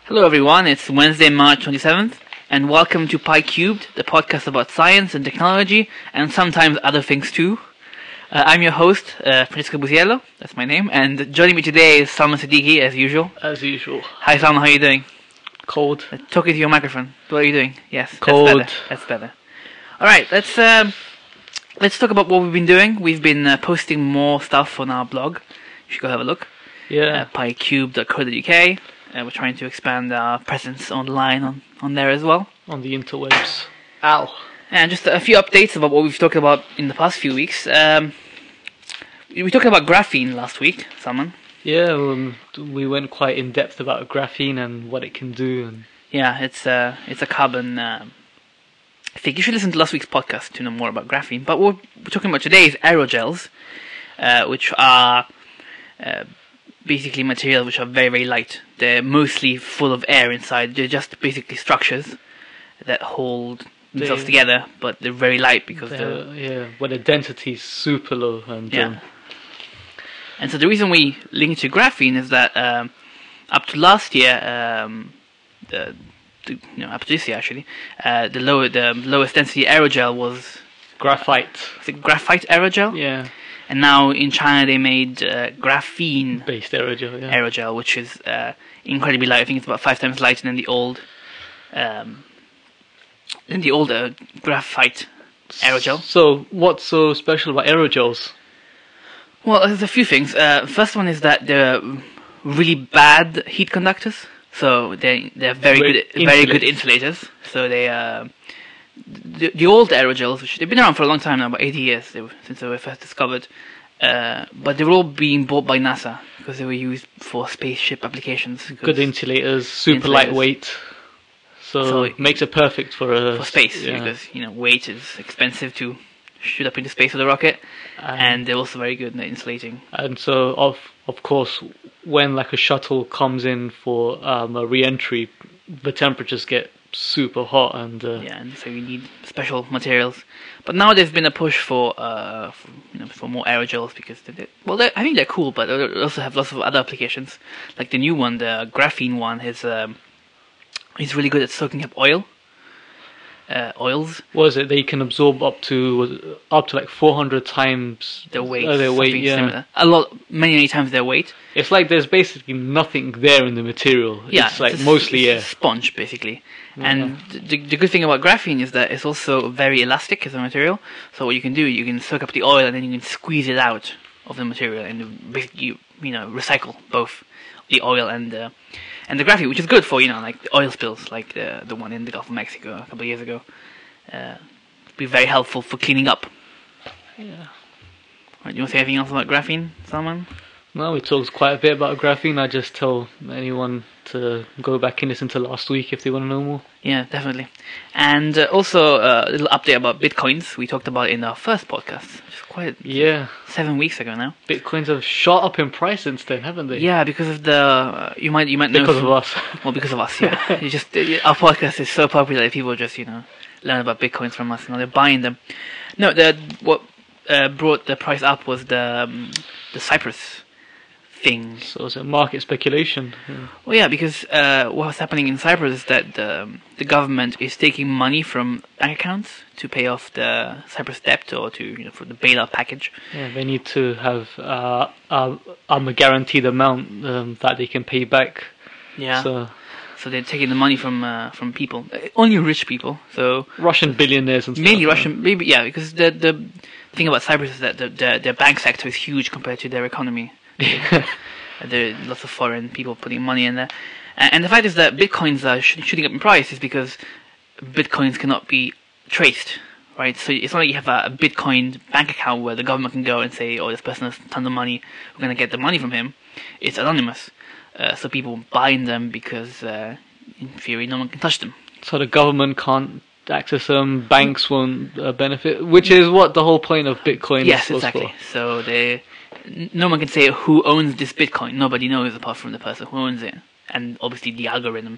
Hello everyone, it's Wednesday, March 27th, and welcome to Pi Cubed, the podcast about science and technology, and sometimes other things too. I'm your host, Francisco Buziello, that's my name, and joining me today is Salman Siddiqui, as usual. As usual. Hi Salman, how are you doing? Cold. Talk into your microphone. What are you doing? Yes, Cold. That's better. Alright, let's talk about what we've been doing. We've been posting more stuff on our blog. You should go have a look. Yeah. PiCube.co.uk. We're trying to expand our presence online on there as well. On the interwebs. Ow. And just a few updates about what we've talked about in the past few weeks. We talked about graphene last week, Salman. Yeah, we went quite in depth about graphene and what it can do. And yeah, it's a carbon. I think you should listen to last week's podcast to know more about graphene. But what we're talking about today is aerogels, which are basically materials which are very, very light. They're mostly full of air inside. They're just basically structures that hold themselves together, but they're very light because where the density is super low. And and so the reason we link to graphene is that up to last year, up to this year actually, the lowest density aerogel was graphite. Is it graphite aerogel? Yeah. And now in China they made graphene-based aerogel, aerogel, which is incredibly light. I think it's about 5 times lighter than the old graphite aerogel. So what's so special about aerogels? Well, there's a few things. First one is that they're really bad heat conductors. So they're very good insulators. So they the old aerogels, which they've been around for a long time now, about 80 years since they were first discovered, but they were all being bought by NASA because they were used for spaceship applications. Good insulators, super lightweight, so it makes it perfect for space because weight is expensive to shoot up into space with a rocket, and they're also very good at insulating. And so of course, when like a shuttle comes in for a re-entry, the temperatures get super hot and so you need special materials. But now there's been a push for more aerogels because I think they're cool, but they also have lots of other applications. Like the new one, the graphene one, is really good at soaking up oils. What is it? They can absorb up to like 400 times their weight. Many times their weight. It's like there's basically nothing there in the material. Yeah, it's like mostly air. It's a sponge basically. And the good thing about graphene is that it's also very elastic as a material. So what you can do, you can soak up the oil and then you can squeeze it out of the material and basically recycle both the oil and the graphene, which is good for like the oil spills, like the one in the Gulf of Mexico a couple of years ago. Be very helpful for cleaning up. Yeah. Right, do you want to say anything else about graphene, Salman? No, we talked quite a bit about graphene. I just tell anyone to go back and listen to last week if they want to know more. Yeah, definitely. And also a little update about bitcoins. We talked about it in our first podcast. It's quite 7 weeks ago now. Bitcoins have shot up in price since then, haven't they? Yeah, because of the you might know because of us. Well, because of us. Yeah, our podcast is so popular that people just learn about bitcoins from us. They're buying them. No, what brought the price up was the Cyprus thing. So it's a market speculation. Yeah. Well, yeah, because what's happening in Cyprus is that the government is taking money from bank accounts to pay off the Cyprus debt or to for the bailout package. Yeah, they need to have a guaranteed amount that they can pay back. Yeah. So they're taking the money from people, only rich people. So Russian billionaires and stuff. Mainly Russian, maybe because the thing about Cyprus is that their bank sector is huge compared to their economy. There are lots of foreign people putting money in there, and the fact is that bitcoins are shooting up in price is because bitcoins cannot be traced, right? So it's not like you have a Bitcoin bank account where the government can go and say, "Oh, this person has tons of money. We're going to get the money from him." It's anonymous, so people buy them because, in theory, no one can touch them. So the government can't access them. Banks won't benefit, which is what the whole point of Bitcoin is. Yes, exactly. So no one can say who owns this Bitcoin. Nobody knows apart from the person who owns it, and obviously the algorithm.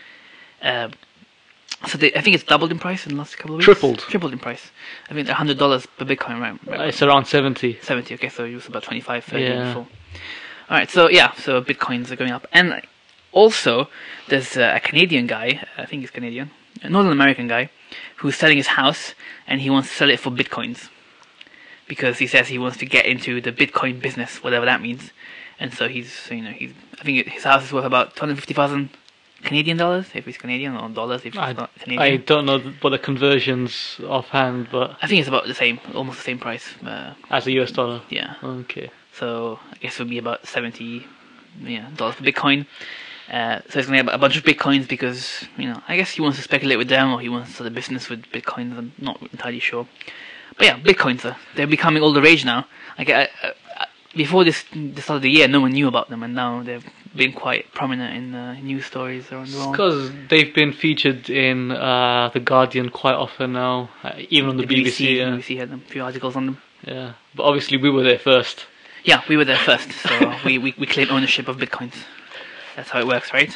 So I think it's doubled in price in the last couple of weeks. Tripled in price. I think they're $100 per Bitcoin, right? It's around 70. 70. Okay, so it was about 25, 30 before. All right, so Bitcoins are going up, and Also, there's a Canadian guy, I think he's Canadian, a Northern American guy, who's selling his house, and he wants to sell it for bitcoins. Because he says he wants to get into the Bitcoin business, whatever that means. And so I think his house is worth about 250,000 Canadian dollars, if it's Canadian, or dollars if it's not Canadian. I don't know what the conversions offhand, but I think it's about the same, almost the same price. as a US dollar. Yeah. Okay. So I guess it would be about $70 dollars per Bitcoin. So he's going to have a bunch of Bitcoins because, I guess he wants to speculate with them, or he wants to start a business with Bitcoins. I'm not entirely sure. But yeah, Bitcoins, they're becoming all the rage now. Before this start of the year, no one knew about them, and now they've been quite prominent in news stories around the world. Because they've been featured in The Guardian quite often now, even on the BBC. BBC had a few articles on them. Yeah, but obviously we were there first. Yeah, we were there first, so we claim ownership of Bitcoins. That's how it works, right?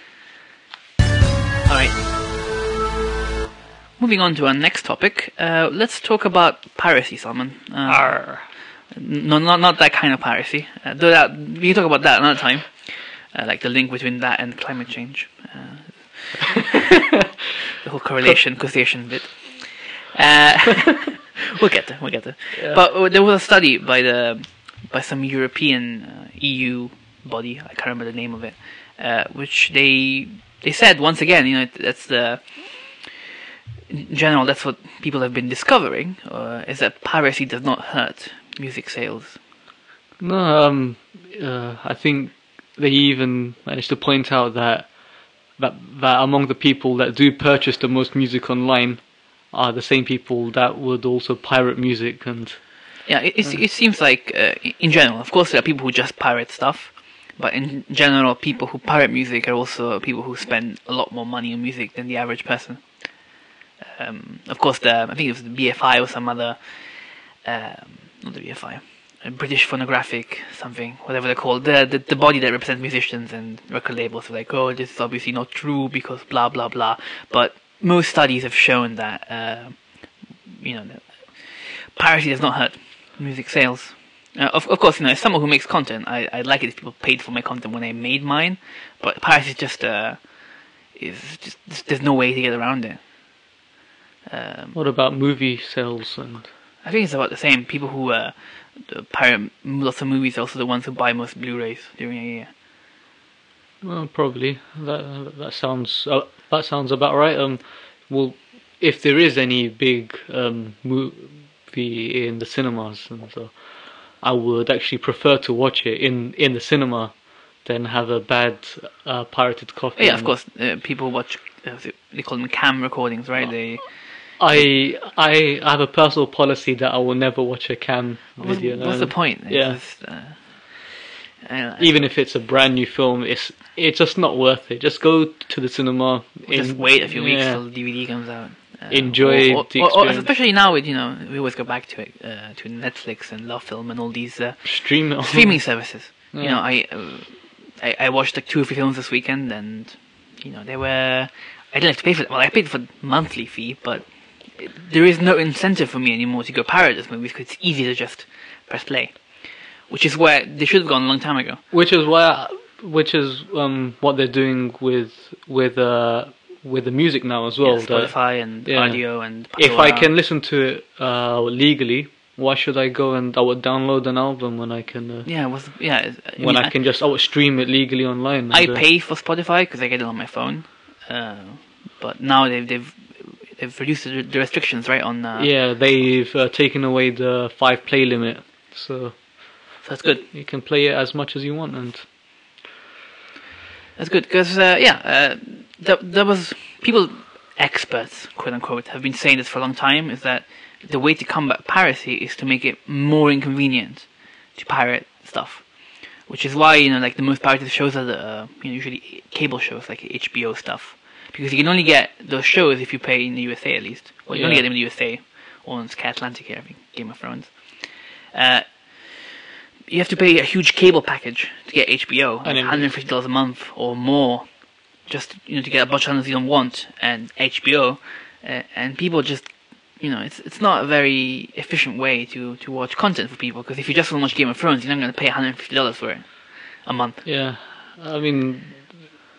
Alright. Moving on to our next topic, let's talk about piracy, Salman. No, not that kind of piracy. We can talk about that another time. Like the link between that and climate change. The whole causation bit. We'll get there. Yeah. But there was a study by some European EU body, I can't remember the name of it, which they said once again, in general, that's what people have been discovering, is that piracy does not hurt music sales. No, I think they even managed to point out that among the people that do purchase the most music online are the same people that would also pirate music. And yeah, it seems like in general, of course, there are people who just pirate stuff, but in general, people who pirate music are also people who spend a lot more money on music than the average person. Of course, I think it was the BFI or some other, not the BFI, British Phonographic something, whatever they're called, the body that represents musicians and record labels are like, oh, this is obviously not true because blah blah blah. But most studies have shown that that piracy does not hurt music sales. Of course, as someone who makes content, I'd like it if people paid for my content when I made mine. But piracy is just there's no way to get around it. What about movie sales? And I think it's about the same. People who pirate lots of movies are also the ones who buy most Blu-rays during a year. Well, probably that sounds about right. Well, if there is any big movie in the cinemas, and so I would actually prefer to watch it in the cinema than have a bad pirated copy. Yeah, of course. People watch. They call them cam recordings, right? I have a personal policy that I will never watch a cam video. What's the point? Even if it's a brand new film, it's just not worth it. Just go to the cinema. Just wait a few weeks till the DVD comes out. Enjoy the experience. Or especially now, with we always go back to it, to Netflix and Love Film and all these streaming services. Yeah. I watched like 2 or 3 films this weekend, and they were. I didn't have to pay for them. Well, I paid for the monthly fee, but there is no incentive for me anymore to go pirate those movies because it's easy to just press play, which is where they should have gone a long time ago. Which is what they're doing with the music now as well. Yeah, Spotify and audio and Pandora. If I can listen to it legally, why should I go and I would download an album when I can? I can just stream it legally online. I pay for Spotify because I get it on my phone, but now they've reduced the restrictions, right? On they've taken away the 5 play limit, so that's good. You can play it as much as you want, and that's good because there was people, experts, quote unquote, have been saying this for a long time. Is that the way to combat piracy is to make it more inconvenient to pirate stuff, which is why like the most pirated shows are the usually cable shows like HBO stuff, because you can only get those shows if you pay in the USA at least. Well, you only get them in the USA or in Sky Atlantic here, I think, Game of Thrones. You have to pay a huge cable package to get HBO, $150 a month or more, just to get a bunch of channels you don't want and HBO, and people just. It's not a very efficient way to watch content for people, because if you just want to watch Game of Thrones, you're not going to pay $150 for it a month. Yeah, I mean,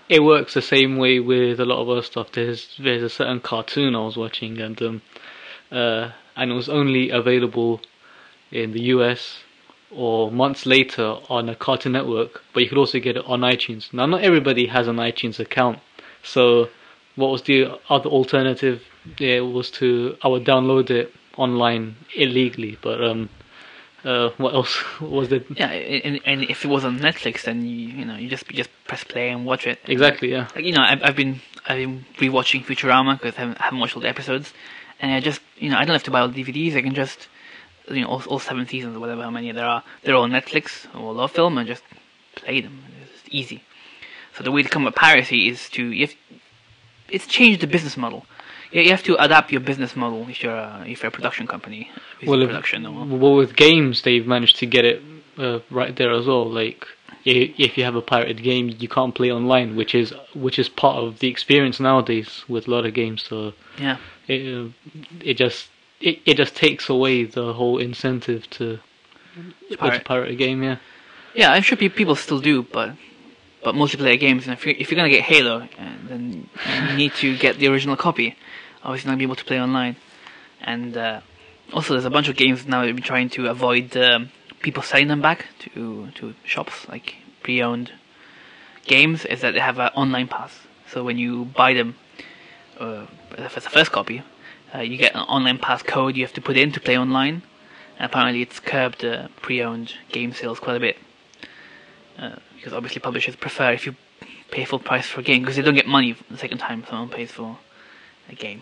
it works the same way with a lot of other stuff. There's a certain cartoon I was watching, and it was only available in the US or months later on a Cartoon Network, but you could also get it on iTunes. Now, not everybody has an iTunes account, so what was the other alternative? Yeah, it was I would download it online illegally, but what else was it? Yeah, and if it was on Netflix, then you just press play and watch it. Exactly, yeah. Like, I've been rewatching Futurama because I haven't watched all the episodes, and I just I don't have to buy all the DVDs. I can just all 7 seasons or whatever how many there are. They're all on Netflix or Love Film, and just play them. It's easy. So the way to combat piracy is it's changed the business model. You have to adapt your business model if you're a production company. Well, with games, they've managed to get it right there as well. Like, if you have a pirated game, you can't play online, which is part of the experience nowadays with a lot of games. So yeah, it just takes away the whole incentive to pirate a game. Yeah. Yeah, I'm sure people still do, but multiplayer games, and if you're gonna get Halo, then you need to get the original copy. Obviously, not be able to play online, and also there's a bunch of games now that have been trying to avoid people selling them back to shops, like pre-owned games. Is that they have an online pass, so when you buy them, if it's the first copy, you get an online pass code you have to put in to play online. And apparently, it's curbed pre-owned game sales quite a bit. Because obviously publishers prefer if you pay full price for a game, because they don't get money the second time someone pays for a game.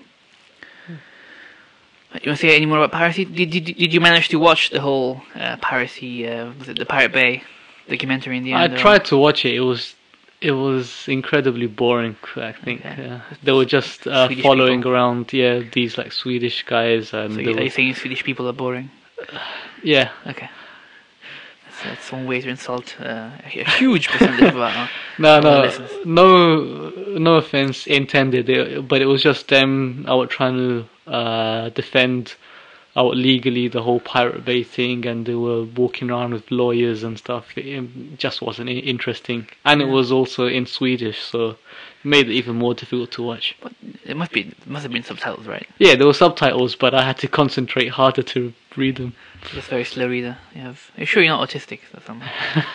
You want to say any more about piracy? Did you manage to watch the whole piracy? Was it the Pirate Bay documentary in the end? I tried to watch it. It was incredibly boring. I think they were just following people around these like Swedish guys, and so are you saying Swedish people are boring? Yeah. Okay. That's one way to insult a huge percentage of our listeners. No offense intended, but it was just them out trying to defend out legally the whole Pirate Bay thing, and they were walking around with lawyers and stuff. It just wasn't interesting, and it was also in Swedish, so it made it even more difficult to watch. But it must have been subtitles, right? Yeah, there were subtitles, but I had to concentrate harder to read them. Just very slow reader. Are you sure you're not autistic or something?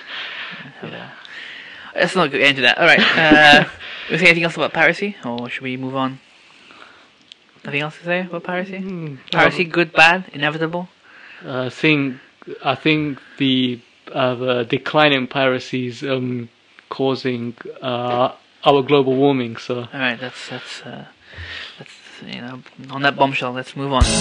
Let's not get into that. All right. Was there anything else about piracy, or should we move on? Nothing else to say about piracy? Piracy, good, bad, inevitable? I think the decline in piracy is causing our global warming. So. All right. That's on that bombshell. Let's move on.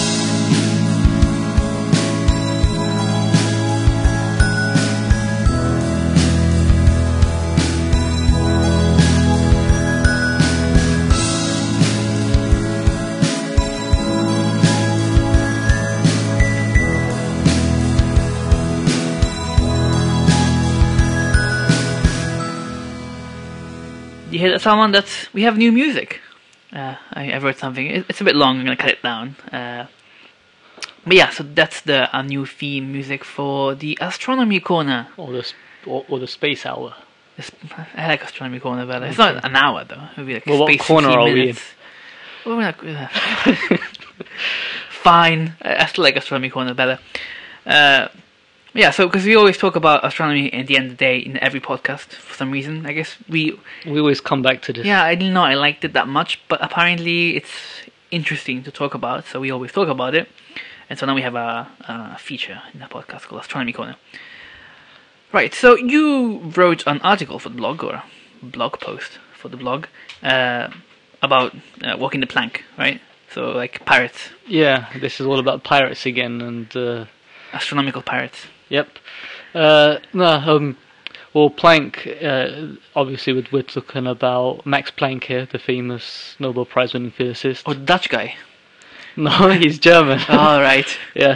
You hear that, Salman? We have new music. I wrote something. It's a bit long. I'm gonna cut it down. But yeah, so that's our new theme music for the Astronomy Corner. Or the Space Hour. I like Astronomy Corner better. It's not an hour though. It'll be like well, space what corner are minutes. We in? Well, we're not, fine. I still like Astronomy Corner better. Yeah, so because we always talk about astronomy at the end of the day in every podcast for some reason. I guess we always come back to this. Yeah, I didn't know I liked it that much, but apparently it's interesting to talk about, so we always talk about it. And so now we have a feature in the podcast called Astronomy Corner. Right, so you wrote an article for the blog, or blog post for the blog, about walking the plank, right? So like pirates. Yeah, this is all about pirates again, and astronomical pirates. Yep. Well, Planck, obviously we're talking about Max Planck here, the famous Nobel Prize winning physicist. Oh, the Dutch guy. No, he's German. Oh, right. Yeah.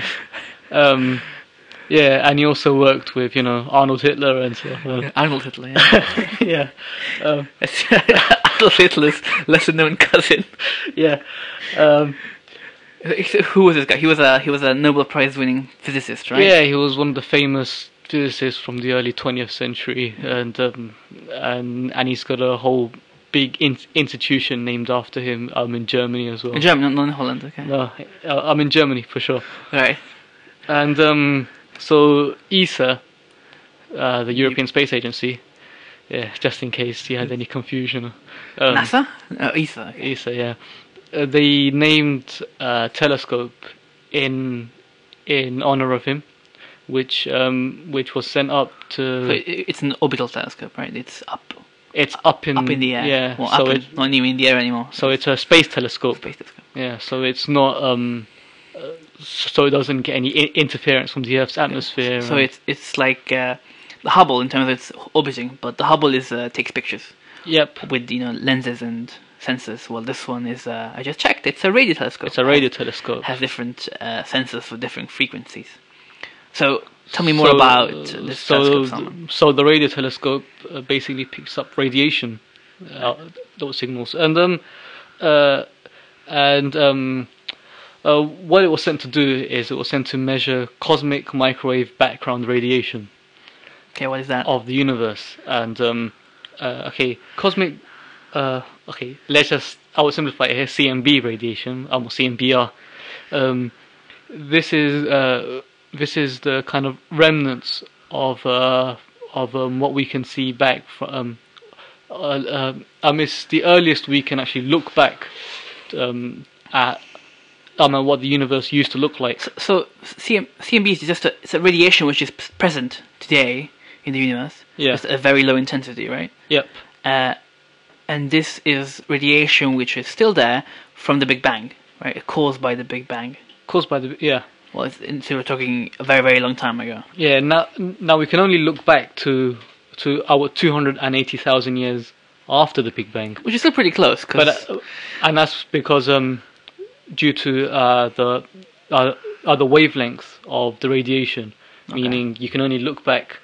Yeah, and he also worked with, Arnold Hitler and so on. Arnold Hitler, yeah. Yeah. Adolf Hitler's lesser known cousin. Yeah. Who was this guy? He was a Nobel Prize winning physicist, right? Yeah, he was one of the famous physicists from the early 20th century, and he's got a whole big institution named after him in Germany as well. In Germany, not in Holland. Okay. No, I'm in Germany for sure. Right. And so ESA, the European Space Agency, yeah, just in case you had any confusion. NASA? ESA. Okay. ESA, yeah. They named a telescope in honor of him, which was sent up So to. it's an orbital telescope, right? It's up Up in the air. Yeah, Well, so not even in the air anymore. so it's a space telescope. Space telescope. Yeah, so it's not so it doesn't get any interference from the Earth's atmosphere. So it's like the Hubble in terms of its orbiting, but the Hubble takes pictures Yep, with lenses and sensors. Well, this one is I just checked. It's a radio telescope. it's a radio telescope. Has different sensors for different frequencies. So tell me more about this telescope, Salman. So the radio telescope basically picks up radiation, those signals, and what it was sent to do is it was sent to measure cosmic microwave background radiation Okay, what is that? of the universe. And cosmic. I will simplify it here. CMB radiation, almost CMBR. This is the kind of remnants of what we can see back from. It's the earliest we can actually look back at what the universe used to look like. So CMB is just it's a radiation which is present today in the universe. Yeah. It's a very low intensity, right? Yep. And this is radiation which is still there from the Big Bang, right? Caused by the Big Bang. Caused by the Well, so we're talking a very, very long time ago. Yeah. Now we can only look back to our 280,000 years after the Big Bang. Which is still pretty close. And that's because due to the wavelength of the radiation, meaning you can only look back.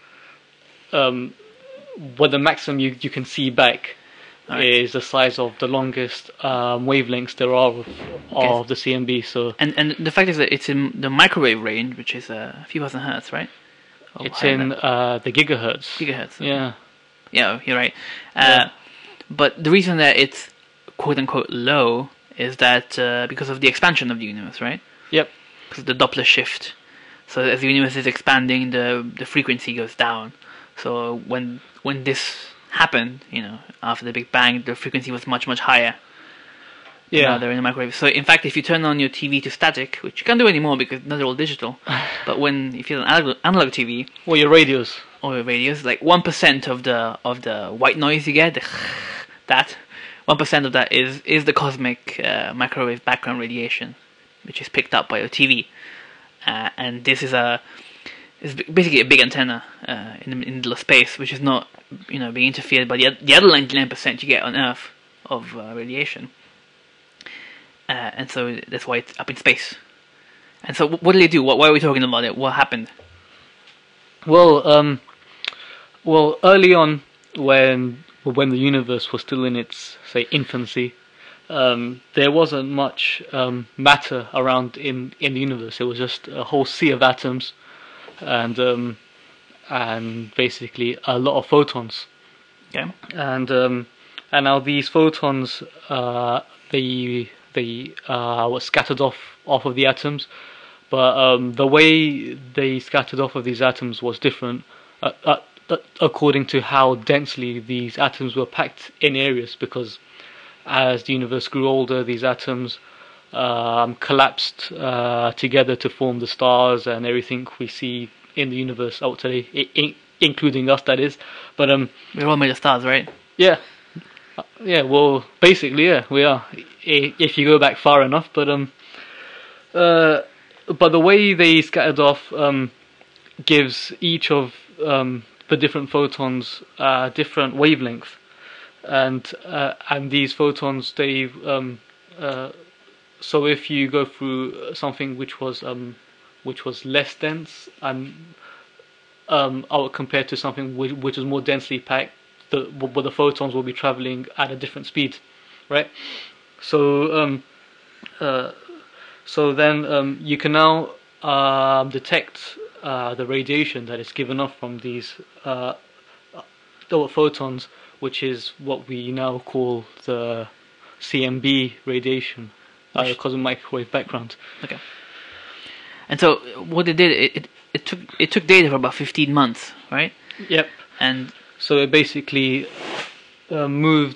What the maximum you can see back is the size of the longest wavelengths there are of the CMB. So and the fact is that it's in the microwave range, which is a few thousand hertz, right? It's in the gigahertz. Gigahertz. Okay. Yeah. Yeah, you're right. But the reason that it's quote unquote low is that because of the expansion of the universe, right? Yep. Because of the Doppler shift. So as the universe is expanding, the frequency goes down. So when this happened, after the Big Bang, the frequency was much, much higher. Yeah. Now they're in the microwave. So in fact, if you turn on your TV to static, which you can't do anymore because now they're all digital, but if you're an analog TV, or your radios, or your radios, like 1% of the white noise you get, that 1% of that is the cosmic microwave background radiation, which is picked up by your TV, and this is basically a big antenna in the middle of space, which is not being interfered by the other 99% you get on Earth of radiation. And so that's why it's up in space. And so what did they do? Why are we talking about it? What happened? Well, early on, when the universe was still in its, say, infancy, there wasn't much matter around in the universe. It was just a whole sea of atoms, and basically a lot of photons. Okay. And now these photons, they were scattered off of the atoms, but the way they scattered off of these atoms was different according to how densely these atoms were packed in areas, because as the universe grew older, these atoms collapsed together to form the stars and everything we see in the universe out today, including us, that is. But we're all made of stars, right? Yeah. Well, basically, yeah, we are. If you go back far enough, but the way they scattered off gives each of the different photons different wavelength, and these photons they so if you go through something which was less dense and compared to something which is more densely packed, the photons will be traveling at a different speed, right? So then you can now detect the radiation that is given off from these photons which is what we now call the CMB radiation, cosmic microwave background. Okay. And so what it did, it took data for about 15 months, right? Yep. And so it basically moved.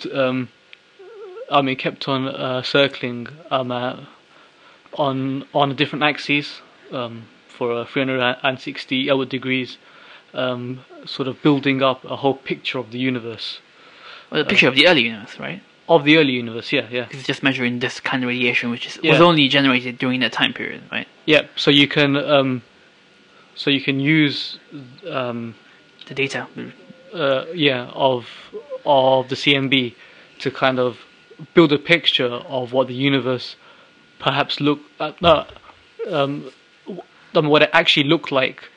Kept on circling on a different axis for 360 degrees, sort of building up a whole picture of the universe. Well, a picture of the early universe, right? Of the early universe, yeah. It's just measuring this kind of radiation, which was only generated during that time period, right? Yeah. So you can use the data. Of the CMB to kind of build a picture of what the universe perhaps what it actually looked like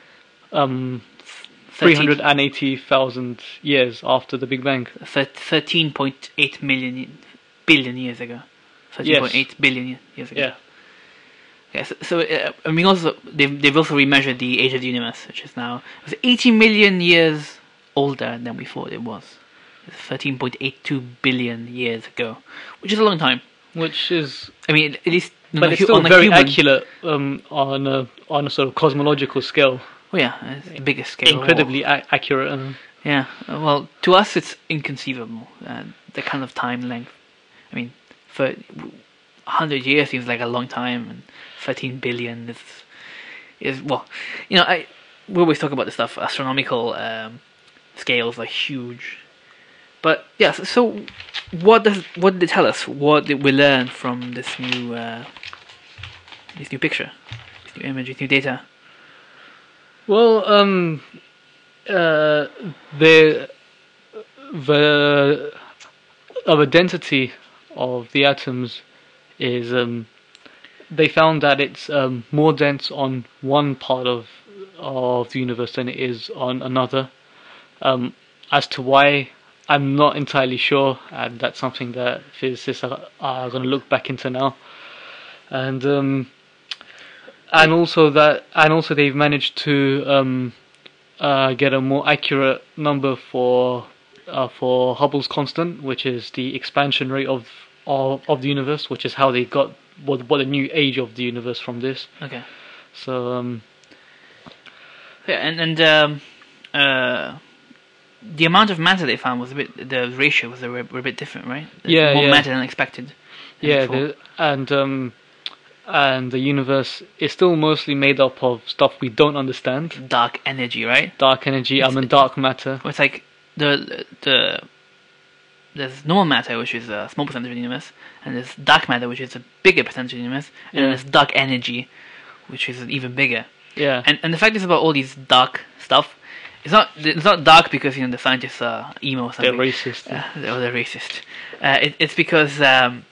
380,000 years after the Big Bang. 13.8 billion years ago. 13.8 billion years ago. Yeah. Okay, so also they've also remeasured the age of the universe, which is now 80 million years older than we thought it was. It's 13.82 billion years ago, which is a long time. Which is, at least, but it's still very accurate on a sort of cosmological scale. Oh yeah, it's the biggest scale. Incredibly accurate. Yeah, well, to us it's inconceivable. The kind of time length. For 100 years seems like a long time, and 13 billion is well, we always talk about this stuff. Astronomical scales are huge, but yeah. So what did they tell us? What did we learn from this new picture, this new image, this new data? Well, the density of the atoms is they found that it's more dense on one part of the universe than it is on another. As to why, I'm not entirely sure, and that's something that physicists are going to look back into now. And also they've managed to get a more accurate number for Hubble's constant, which is the expansion rate of the universe, which is how they got what the new age of the universe from this. Okay. So the amount of matter they found was the ratio was a bit different, right? Yeah, more matter than expected. And the universe is still mostly made up of stuff we don't understand. Dark energy, right? Dark energy, dark matter. It's like there's normal matter, which is a small percentage of the universe, and there's dark matter, which is a bigger percentage of the universe, and then there's dark energy, which is even bigger. Yeah. And the fact is about all these dark stuff, it's not dark because the scientists are emo or something. They're racist. They're racist. It's because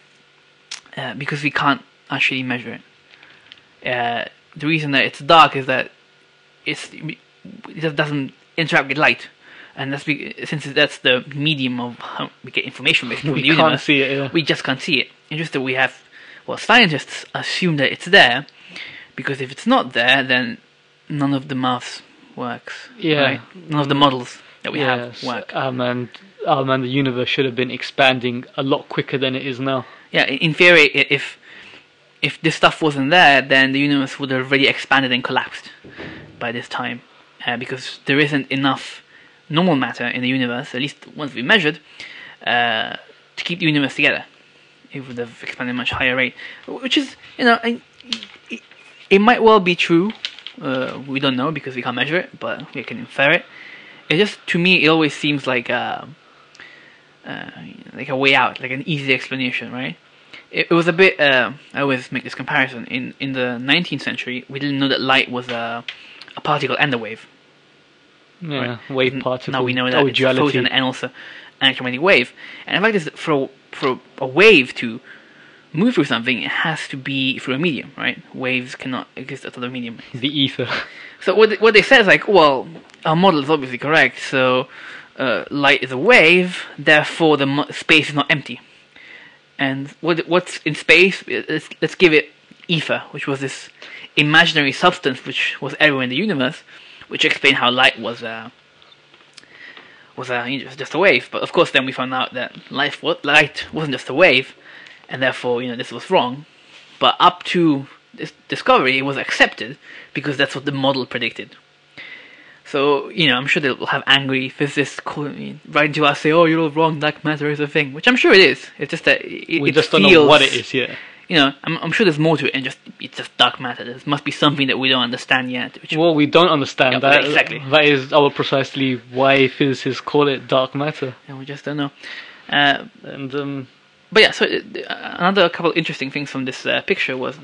we can't actually measure it. The reason that it's dark is that it doesn't interact with light, and since that's the medium of how we get information from the universe. Can't see it. Yeah. We just can't see it. It's just that scientists assume that it's there, because if it's not there, then none of the maths works. Yeah. Right? None of the models that we have work. And the universe should have been expanding a lot quicker than it is now. Yeah, in theory, if this stuff wasn't there, then the universe would have already expanded and collapsed by this time, because there isn't enough normal matter in the universe, at least once we measured, to keep the universe together. It would have expanded at a much higher rate, which is, it might well be true. We don't know because we can't measure it, but we can infer it. It just, to me, it always seems like a way out, like an easy explanation, right? It was a bit. I always make this comparison. In the 19th century, we didn't know that light was a particle and a wave. Yeah, right? Wave particle. Now we know that it's a duality. photon and also an electromagnetic wave. And in fact, is for a wave to move through something, it has to be through a medium, right? Waves cannot exist outside of a medium. The ether. So what they said is like, well, our model is obviously correct. So light is a wave, therefore the space is not empty. And what's in space? Let's give it ether, which was this imaginary substance which was everywhere in the universe, which explained how light was was just a wave. But of course, then we found out that light wasn't just a wave, and therefore, this was wrong. But up to this discovery, it was accepted because that's what the model predicted. So, I'm sure they'll have angry physicists writing to us, say, "Oh, you're all wrong. Dark matter is a thing," which I'm sure it is. It's just that we just don't know what it is yet. I'm sure there's more to it, and it's just dark matter. There must be something that we don't understand yet. Well, we don't understand that. Exactly. That is precisely why physicists call it dark matter. Yeah, we just don't know. But yeah, so another couple of interesting things from this picture was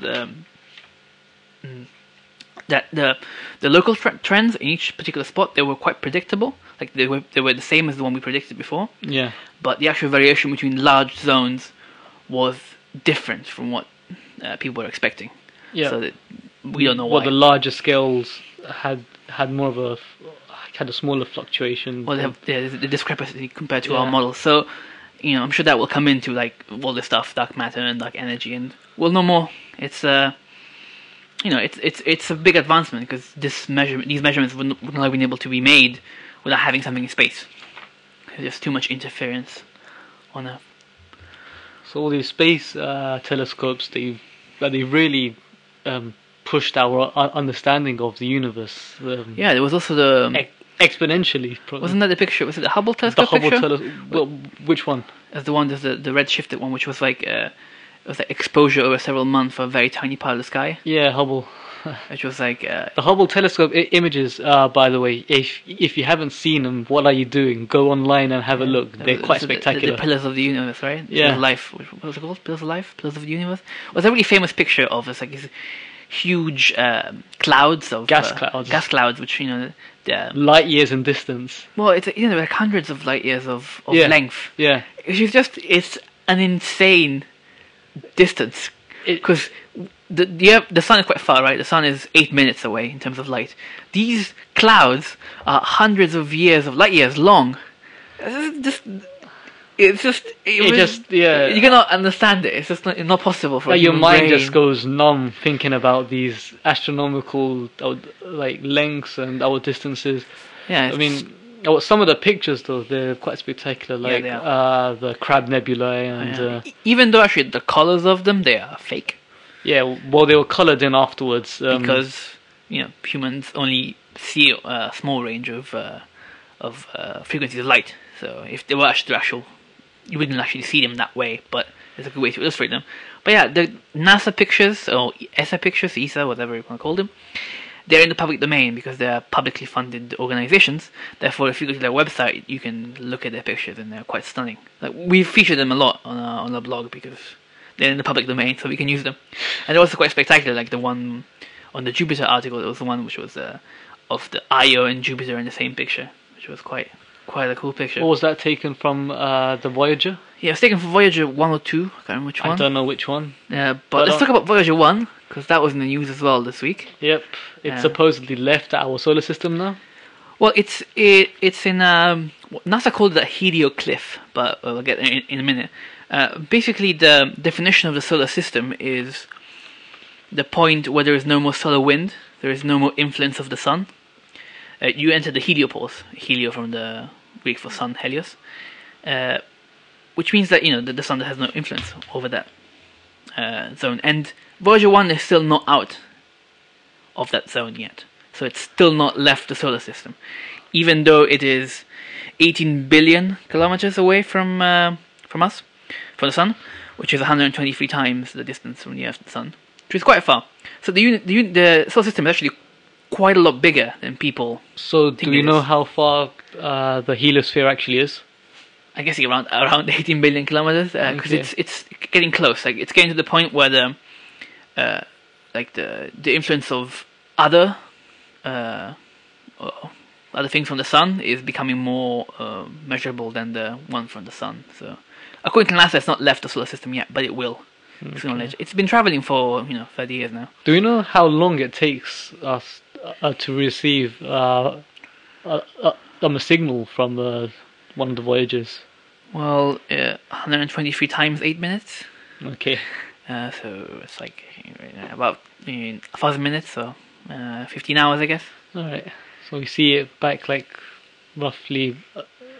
that the local trends in each particular spot, they were quite predictable. Like they were the same as the one we predicted before. Yeah. But the actual variation between large zones was different from what people were expecting. Yeah. So that we don't know why. Well, the larger scales had more of a smaller fluctuation. Well, they have the discrepancy compared to our model. So, I'm sure that will come into like all this stuff, dark matter and dark energy, and we'll know more. It's it's a big advancement because these measurements wouldn't have been able to be made without having something in space. There's too much interference on Earth. So all these space telescopes, they really pushed our understanding of the universe. There was also the exponentially. Wasn't that the picture? Was it the Hubble telescope? The Hubble telescope. Well, which one? As the one, there's the red-shifted one, which was like it was like exposure over several months for a very tiny part of the sky. Yeah, Hubble. Which was like the Hubble telescope images. By the way, if you haven't seen them, what are you doing? Go online and have a look. They're quite spectacular. The pillars of the universe, right? Yeah. Pillars of life. What was it called? Pillars of life. Pillars of the universe. It was a really famous picture of these huge clouds of gas clouds. Gas clouds, which light years in distance. Well, it's like hundreds of light years of length. Yeah. It's an insane distance because the sun is quite far, right? The sun is 8 minutes away in terms of light. These clouds are hundreds of light years long. You cannot understand it. It's just not possible for your mind brain. just goes numb thinking about these astronomical lengths and our distances. Yeah, I mean, some of the pictures though, they're quite spectacular. Like the Crab Nebula and even though actually the colors of them, they are fake. Yeah, well, they were colored in afterwards because humans only see a small range of frequencies of light. So if they were actual, you wouldn't actually see them that way. But there's a good way to illustrate them. But yeah, the NASA pictures or ESA pictures, ESA, whatever you want to call them, they're in the public domain because they're publicly funded organizations. Therefore, if you go to their website, you can look at their pictures, and they're quite stunning. Like we feature them a lot on our blog because they're in the public domain, so we can use them. And they're also quite spectacular, like the one on the Jupiter article. It was the one which was of the Io and Jupiter in the same picture, which was quite a cool picture. What was that taken from the Voyager? Yeah, it was taken from Voyager 1 or 2. I can't remember which one. I don't know which one. Yeah, but let's talk about Voyager 1, because that was in the news as well this week. Yep, it's supposedly left our solar system now. Well, it's in NASA called it a helioclif, but we'll get there in a minute. Basically, the definition of the solar system is the point where there is no more solar wind, there is no more influence of the sun. You enter the heliopause, helio from the Greek for sun, helios, which means that the sun has no influence over that zone. And Voyager 1 is still not out of that zone yet, so it's still not left the solar system, even though it is 18 billion kilometers away from us, from the sun, which is 123 times the distance from the Earth to the sun, which is quite far. So the solar system is actually quite a lot bigger than people. So do we know how far the heliosphere actually is? I guess around 18 billion kilometers, because it's getting close. Like it's getting to the point where the influence of other things from the sun is becoming more measurable than the one from the sun. So according to NASA, it's not left the solar system yet, but it will. Okay. It's been traveling for 30 years now. Do we know how long it takes us to receive a signal from one of the Voyagers? Well, 123 times 8 minutes. Okay. So it's like about 1,000 minutes, so 15 hours, I guess. Alright. So we see it back like roughly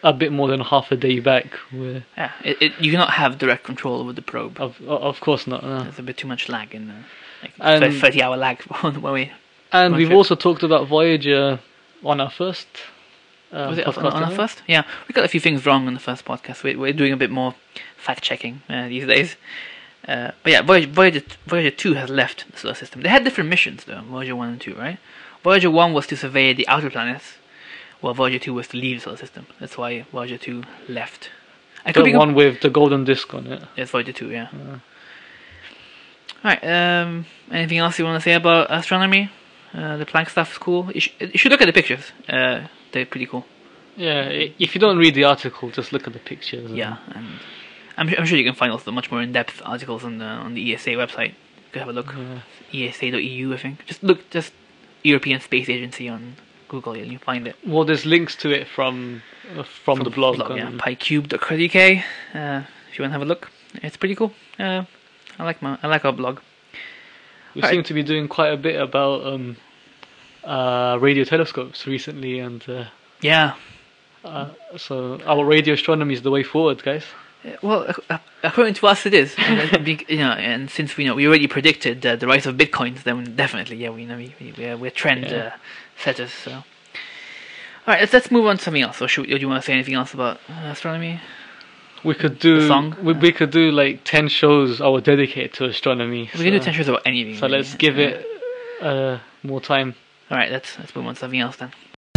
a bit more than half a day back. Where Yeah, you cannot have direct control over the probe. of course not. No. There's a bit too much lag in the And- 30-hour lag when we. And One we've trip. also talked about Voyager on our first. Was it podcast, on our right? first? Yeah, we got a few things wrong on the first podcast. We're doing a bit more fact checking these days. But yeah, Voyager 2 has left the solar system. They had different missions though, Voyager 1 and 2, right? Voyager 1 was to survey the outer planets, while Voyager 2 was to leave the solar system. That's why Voyager 2 left. I could The be one with the golden disc on it. Yes, Voyager 2, yeah. Alright, anything else you want to say about astronomy? The Planck stuff is cool. You should look at the pictures. They're pretty cool. Yeah, if you don't read the article, just look at the pictures. Yeah, and I'm sure you can find also much more in-depth articles on the ESA website. You can have a look. ESA.eu, I think. Just European Space Agency on Google, and you find it. Well, there's links to it from the blog. Yeah, pycube.co.uk. If you want to have a look, it's pretty cool. I like our blog. We Right. seem to be doing quite a bit about radio telescopes recently, and Yeah. so our radio astronomy is the way forward, guys. Well, according to us, it is. And since we already predicted the rise of bitcoins, then definitely, yeah, we're trend setters. So, all right, let's move on to something else. Or do you want to say anything else about astronomy? We could do The song? we could do like 10 shows our dedicated to astronomy. We can do 10 shows about anything. So really. let's give it more time. All right, let's move on to something else then.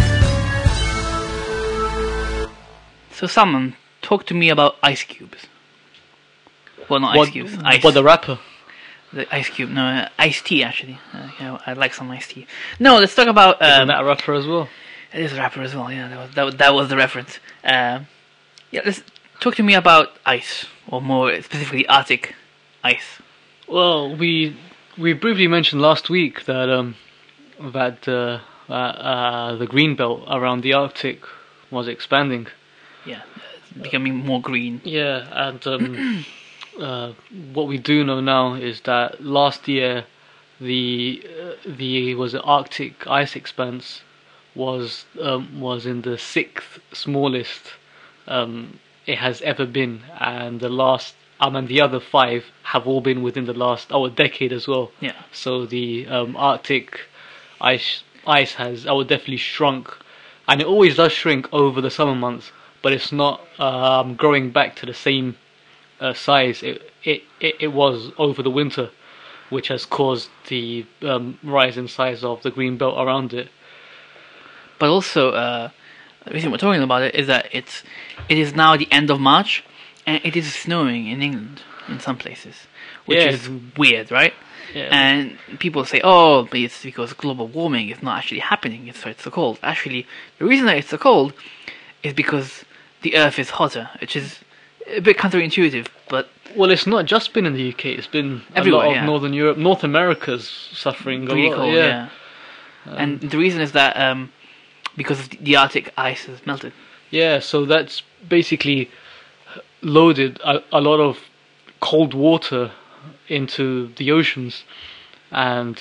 So, Salman, talk to me about ice cubes. Well, not ice cubes. Ice. What, the rapper? The ice cube. No, iced tea actually. I'd like some iced tea. No, let's talk about. Isn't that a rapper as well? It is a rapper as well. Yeah, that was the reference. Yeah, let's talk to me about ice, or more specifically, Arctic ice. Well, we briefly mentioned last week that the green belt around the Arctic was expanding. Yeah, it's becoming more green. Yeah, and what we do know now is that last year the Arctic ice expanse was in the 6th smallest it has ever been, and the other 5 have all been within the last decade as well. Yeah. So the Arctic ice has definitely shrunk, and it always does shrink over the summer months, but it's not growing back to the same size it was over the winter, which has caused the rise in size of the green belt around it. But also, the reason we're talking about it is that it is now the end of March, and it is snowing in England in some places, which is weird, right? Yeah. And people say, oh, but it's because global warming is not actually happening, it's so cold. Actually, the reason that it's so cold is because the Earth is hotter, which is a bit counterintuitive, but... Well, it's not just been in the UK, it's been everywhere, a lot of Northern Europe. North America's suffering a really lot, cold, yeah. And the reason is that because of the Arctic ice has melted. Yeah, so that's basically loaded a lot of cold water into the oceans, and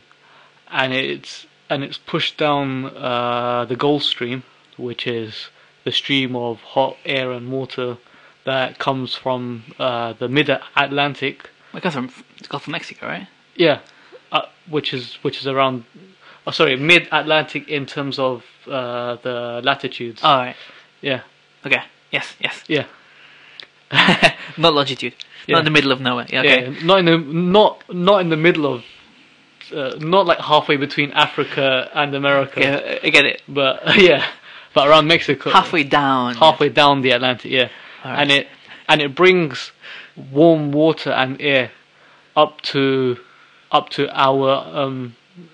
it's pushed down the Gulf Stream, which is the stream of hot air and water that comes from the mid-Atlantic. It comes from the Gulf of Mexico, right? Yeah, which is around. Oh, sorry, mid-Atlantic in terms of the latitudes. Oh, right. Yeah. Okay. Yes. Yeah. Not longitude. Yeah. Not in the middle of nowhere. Yeah, okay. Yeah, not in the middle of, not like halfway between Africa and America. Okay, I get it. But but around Mexico. Halfway down. Halfway down the Atlantic, yeah. Right. And it brings warm water and air up to our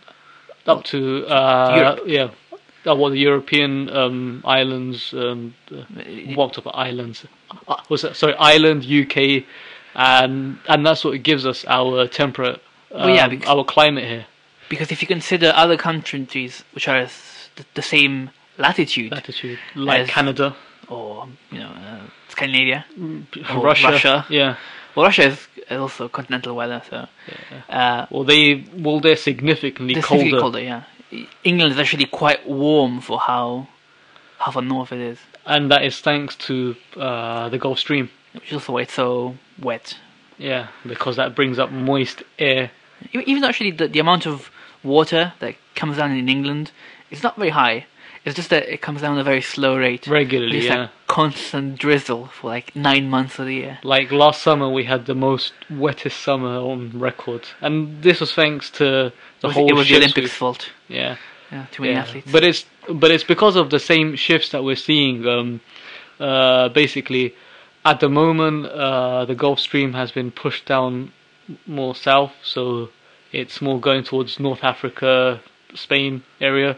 Europe. the European islands, what type of islands? Ireland, UK, and that's what gives us our temperate, our climate here. Because if you consider other countries which are the same latitude, like as Canada, or Scandinavia, or Russia, yeah. Well, Russia is also continental weather, so. Yeah. They're significantly colder. Yeah. England is actually quite warm for how far north it is. and that is thanks to the Gulf Stream. which is also why it's so wet. Yeah, because that brings up moist air. Even actually, the amount of water that comes down in England is not very high. It's just that it comes down at a very slow rate. Regularly, It's yeah. like constant drizzle for like 9 months of the year. Like last summer, we had the most wettest summer on record, and this was thanks to the whole. It was the shifts Olympics' fault. Yeah, Yeah, too many athletes. but it's because of the same shifts that we're seeing. Basically, at the moment, the Gulf Stream has been pushed down more south, so it's more going towards North Africa, Spain area.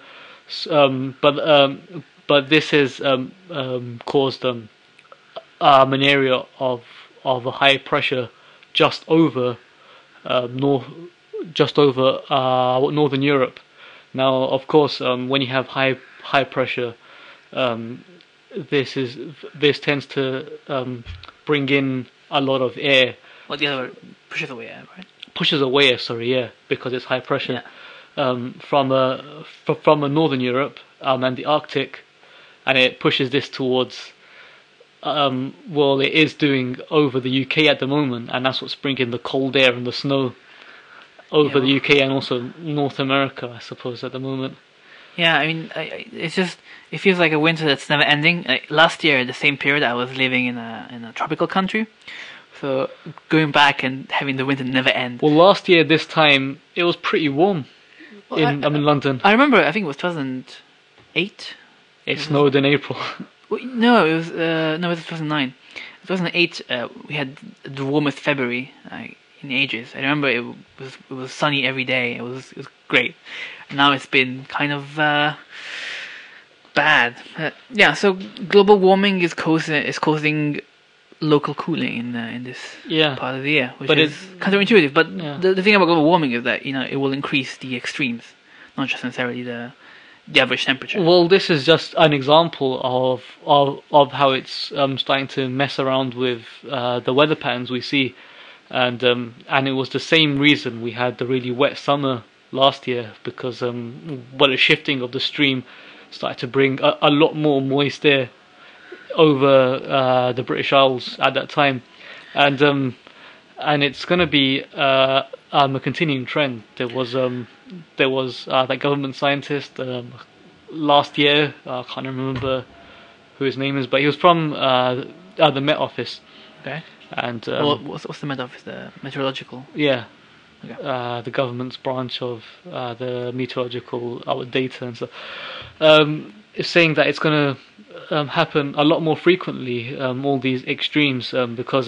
But this has caused an area of a high pressure just over northern Europe. Now, of course, when you have high pressure, this tends to bring in a lot of air. Well, the other pushes away, right? Pushes away, sorry, yeah, because it's high pressure. Yeah. From northern Europe and the Arctic, and it pushes this towards it is doing over the UK at the moment, and that's what's bringing the cold air and the snow over the UK and also North America, I suppose, at the moment. Yeah, I mean, it's just, it feels like a winter that's never ending. Last year, at the same period, I was living in a tropical country, so going back and having the winter never end. Well, last year this time it was pretty warm in London. I remember, I think it was 2008. It snowed in April. No, it was 2009. 2008, we had the warmest February in ages. I remember it was sunny every day. It was great. And now it's been kind of bad. Yeah, so global warming is causing local cooling in this part of the year, which is counterintuitive. But the thing about global warming is that it will increase the extremes, not just necessarily the average temperature. Well, this is just an example of how it's starting to mess around with the weather patterns we see, and it was the same reason we had the really wet summer last year, because the shifting of the stream started to bring a lot more moist air over the British Isles at that time, and it's going to be a continuing trend. There was that government scientist last year. I can't remember who his name is, but he was from the Met Office. Okay. And what's the Met Office? The meteorological. Yeah. Okay. The government's branch of the meteorological data and so. Is saying that it's going to happen a lot more frequently. All these extremes because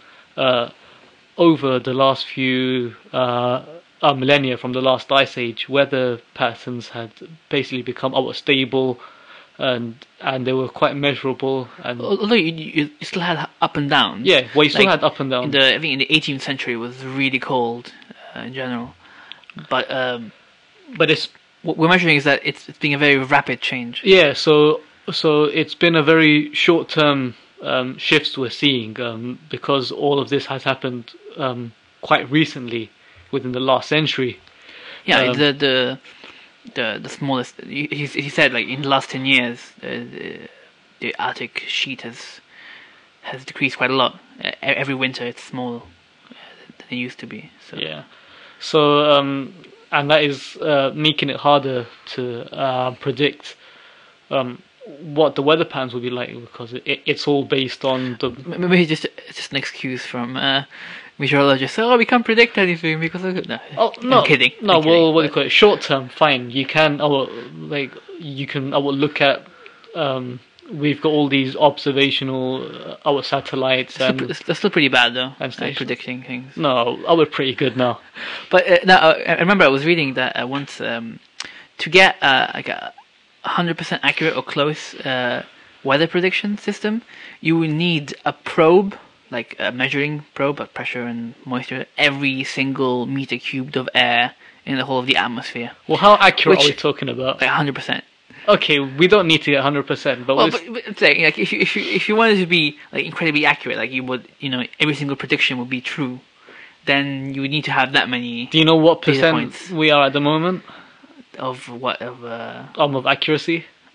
over the last few millennia from the last ice age, weather patterns had basically become stable, and they were quite measurable. And although you still had up and down. Yeah, well, you still had up and down. I think in the 18th century it was really cold in general, but it's what we're measuring is that it's been a very rapid change. Yeah, so it's been a very short-term shifts we're seeing because all of this has happened quite recently, within the last century. Yeah, the smallest. He said, like, in the last 10 years, the Arctic sheet has decreased quite a lot. Every winter, it's smaller than it used to be. So. Yeah. So and that is making it harder to predict what the weather patterns will be like, because it's all based on the. Maybe it's just an excuse from meteorologists. Oh, we can't predict anything because of no. Oh no! I'm kidding. No, I'm kidding, what do you call it? Short term, fine. You can. You can. I will look at. We've got all these observational our satellites. That's still pretty bad though. And predicting things. No, we're pretty good now. But I remember I was reading that once to get like a 100% accurate or close weather prediction system, you will need a probe, like a measuring probe of pressure and moisture, every single meter cubed of air in the whole of the atmosphere. Well, how accurate are we talking about? Like 100%. Okay, we don't need to get 100%, but like if you wanted to be like incredibly accurate, like you would, every single prediction would be true, then you would need to have that many. Do you know what percent we are at the moment? Of what? Of accuracy?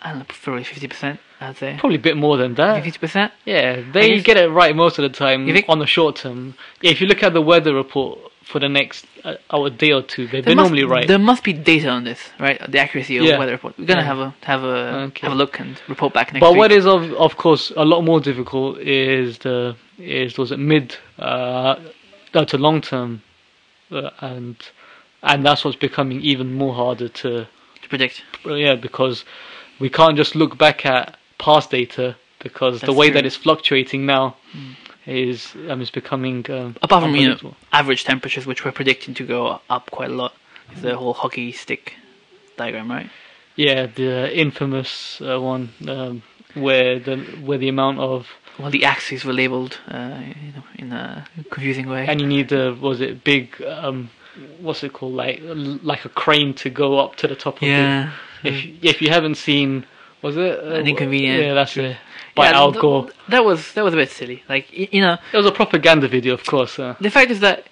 I don't know, probably 50%, I'd say. Probably a bit more than that. 50%? Yeah, they get it right most of the time You think? on the short term. Yeah, if you look at the weather report for the next a day or two, they're There normally right. There must be data on this, right? The accuracy of Yeah. weather report. We're gonna Yeah. have Okay. a look and report back next But week. what is of course a lot more difficult is was it mid to long term, and that's what's becoming even more harder to predict? because we can't just look back at past data because the That's way true. that it's fluctuating now is becoming Apart from unpredictable. average temperatures, which we're predicting to go up quite a lot, is the whole hockey stick diagram, right? Yeah, the infamous one where the amount of Well, the axes were labeled, in a confusing way. and you need big what's it called, like a crane to go up to the top of yeah. it. If you haven't seen, was it An Inconvenient Yeah, that's it. By Yeah, Al Gore. That was a bit silly. Like It was a propaganda video, of course. the fact is that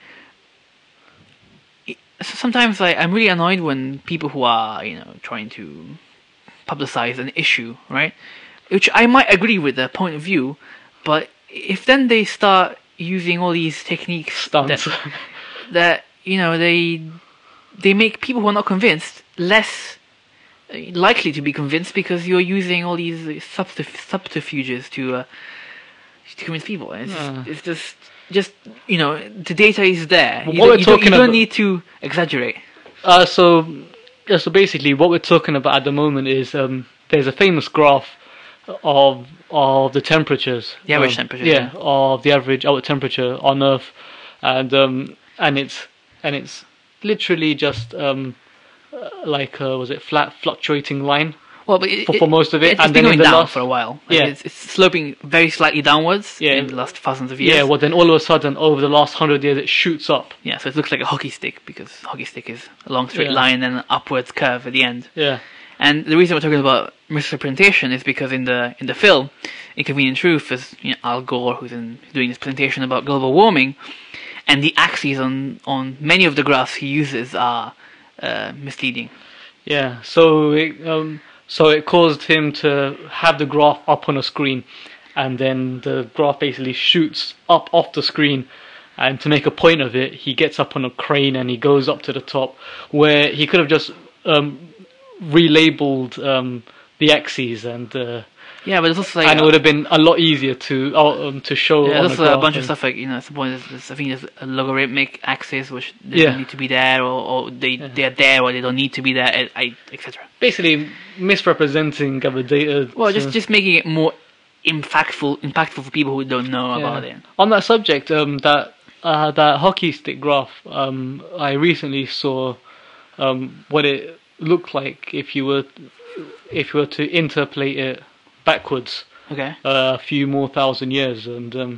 sometimes I'm really annoyed when people who are trying to publicize an issue, right? Which I might agree with their point of view, but if then they start using all these techniques Stunts. that they make people who are not convinced less likely to be convinced because you're using all these subterfuges to convince people. And it's just the data is there. But You don't need to exaggerate. So basically, what we're talking about at the moment is there's a famous graph of the temperatures. The average temperature. Yeah, of the average outward temperature on Earth, and it's literally just like was it flat fluctuating line Well, but for most of it, it's and been then in going the down last for a while. Like, yeah. it's sloping very slightly downwards Yeah. in the last thousands of years. Yeah, well then all of a sudden over the last 100 years it shoots up. Yeah, so it looks like a hockey stick because hockey stick is a long straight Yeah. line and an upwards curve at the end. Yeah. And the reason we're talking about misrepresentation is because in the film, Inconvenient Truth is Al Gore who's doing this presentation about global warming, and the axes on many of the graphs he uses are misleading. Yeah, so it caused him to have the graph up on a screen, and then the graph basically shoots up off the screen, and to make a point of it, he gets up on a crane and he goes up to the top, where he could have just relabeled the axes and Yeah, but it's also like and it would have been a lot easier to show. yeah, on there's the a graph bunch of and- stuff like at some point I think there's a logarithmic axis which they Yeah. don't need to be there, or they're there or they don't need to be there, etc. Basically, misrepresenting the data. Well, to- just making it more impactful for people who don't know about it. On that subject, that hockey stick graph, I recently saw what it looked like if you were to interpolate it backwards Okay. a few more thousand years, and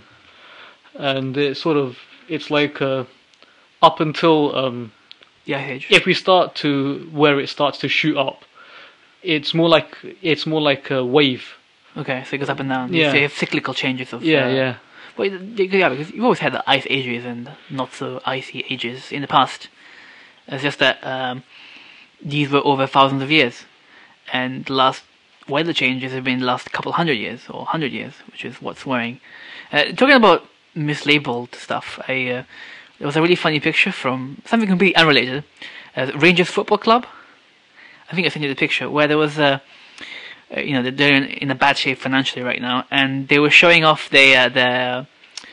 it's like up until The Ice Age. if we start to where it starts to shoot up, it's more like a wave. Okay, so it goes up and down. Yeah. So you have cyclical changes of. Yeah. Well, yeah, because you've always had the ice ages and not so icy ages in the past. It's just that these were over thousands of years, and the last weather changes have been the last couple 100 years or 100 years, which is what's worrying. Talking about mislabeled stuff, there was a really funny picture from something completely unrelated. Rangers Football Club. I think I sent you the picture where there was they're in a bad shape financially right now, and they were showing off the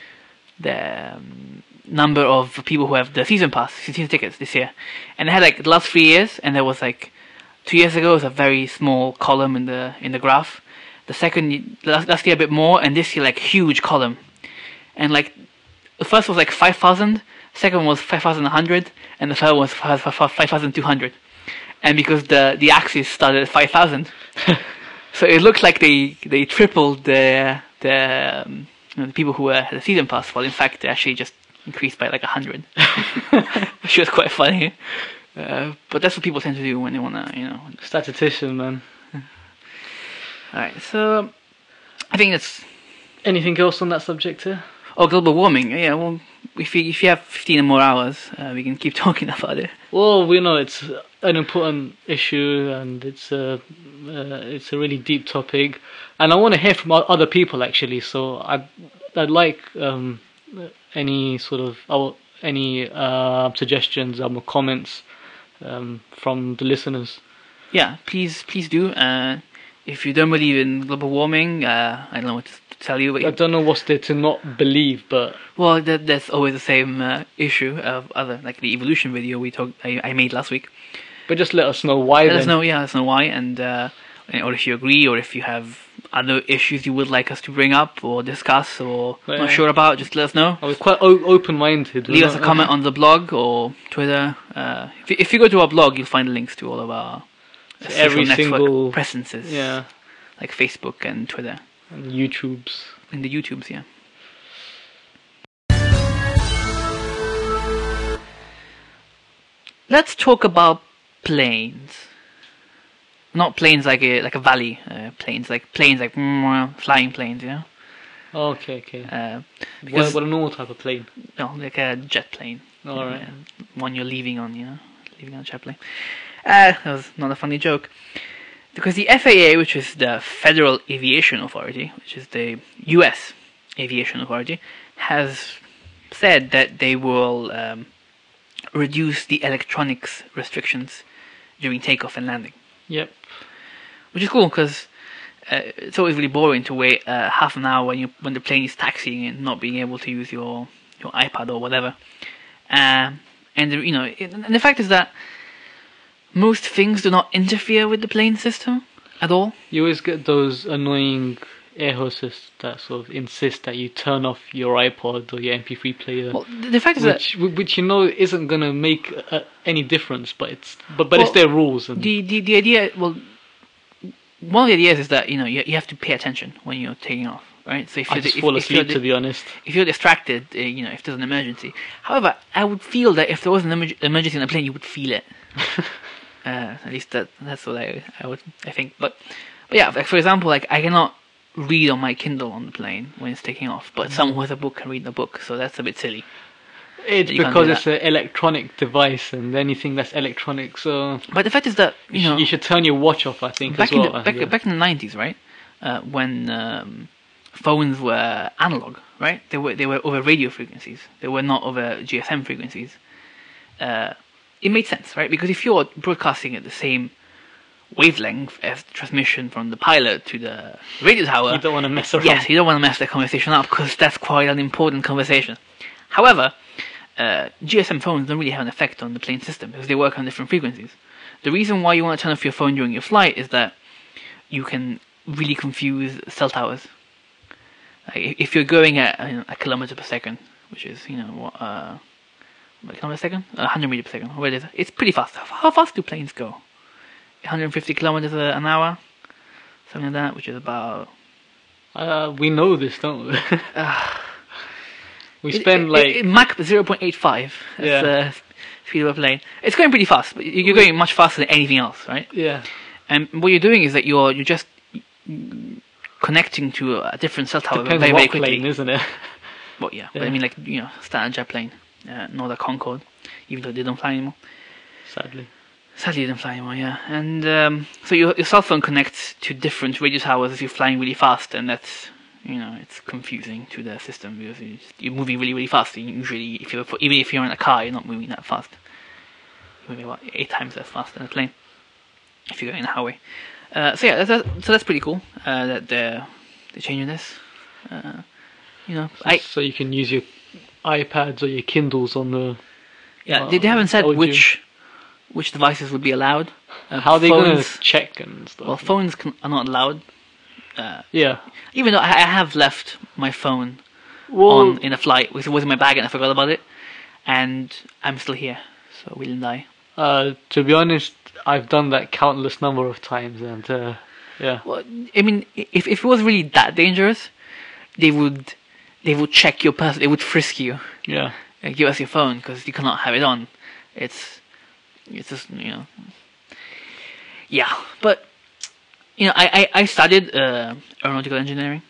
number of people who have the season tickets this year, and they had like the last 3 years, and there was like 2 years ago was a very small column in the graph. Last year a bit more, and this year like huge column, and like the first was like 5,000, second one was 5,100, and the third was 5,200, and because the axis started at 5,000. So it looks like they tripled the people who had a season pass, while in fact they actually just increased by like 100, which was quite funny. But that's what people tend to do when they wanna, Statistician, man. All right, so I think that's. Anything else on that subject here? Oh, global warming. Yeah, well, if you have 15 more hours, we can keep talking about it. Well, we know it's an important issue, and it's a really deep topic, and I want to hear from other people actually. So I'd like any sort of any suggestions or comments from the listeners. Yeah, please do. If you don't believe in global warming, I don't know what to tell you. But I don't know what's there to not believe, but well, that's always the same issue of other, like the evolution video I made last week. but just let us know why. Let us know why, and or if you agree, or if you have other issues you would like us to bring up or discuss, or not sure about, just let us know. I was quite open-minded. Leave us a comment on the blog or Twitter. If you go to our blog, you'll find links to all of our social network presences. Yeah, like Facebook and Twitter. And YouTubes. In the YouTubes, yeah. Let's talk about planes. Not planes like a valley. Planes like flying planes, you know. Okay. What a normal type of plane? No, like a jet plane. All right. One you're leaving on, you know, leaving on a jet plane. That was not a funny joke. Because the FAA, which is the Federal Aviation Authority, which is the U.S. Aviation Authority, has said that they will reduce the electronics restrictions during takeoff and landing. Yep. Which is cool because it's always really boring to wait half an hour when the plane is taxiing and not being able to use your iPad or whatever. And the fact is that most things do not interfere with the plane system at all. You always get those annoying air hostesses that sort of insist that you turn off your iPod or your MP3 player. Well, the fact is which you know isn't gonna make any difference, but it's their rules. And the idea, well, one of the ideas is that you have to pay attention when you're taking off, right? So if I just fall asleep, to be honest. If you're distracted, if there's an emergency. However, I would feel that if there was an emergency on a plane, you would feel it. At least that's what I think. But yeah, like for example, like I cannot read on my Kindle on the plane when it's taking off, but someone with a book can read the book, so that's a bit silly. It's because it's an electronic device, and anything that's electronic. So, but the fact is that you should turn your watch off. I think back in the 90s, right? When phones were analog, right? They were over radio frequencies. They were not over GSM frequencies. It made sense, right? Because if you're broadcasting at the same wavelength as the transmission from the pilot to the radio tower, you don't want to mess around. Yes, you don't want to mess the conversation up because that's quite an important conversation. However, GSM phones don't really have an effect on the plane system because they work on different frequencies. The reason why you want to turn off your phone during your flight is that you can really confuse cell towers. If you're going at a kilometer per second, which is what kilometer per second, 100 meters per second, what is it? It's pretty fast. How fast do planes go? 150 kilometers an hour, something like that, which is about. We know this, don't we? We spend Mach 0.85. That's speed of a plane. It's going pretty fast, but you're going much faster than anything else, right? Yeah. And what you're doing is that you're just connecting to a different cell tower very, very quickly. Plane, isn't it? Well, yeah. But I mean, standard jet plane, not a Concorde, even though they don't fly anymore. Sadly, they don't fly anymore, yeah. And so your cell phone connects to different radio towers as you're flying really fast, and that's it's confusing to the system because you're moving really, really fast. And usually, even if you're in a car, you're not moving that fast. You're moving about 8 times as fast than a plane if you're going on a highway. So that's pretty cool that they're changing this. So you can use your iPads or your Kindles on the. Yeah, they haven't said which devices would be allowed. How are they going to check and stuff? Well, phones are not allowed. Yeah. Even though I have left my phone on in a flight, it was in my bag and I forgot about it, and I'm still here, so we didn't die. To be honest, I've done that countless number of times, and yeah. Well, I mean, if it was really that dangerous, they would check your person. They would frisk you. Yeah. And give us your phone because you cannot have it on. It's just Yeah, but I studied aeronautical engineering,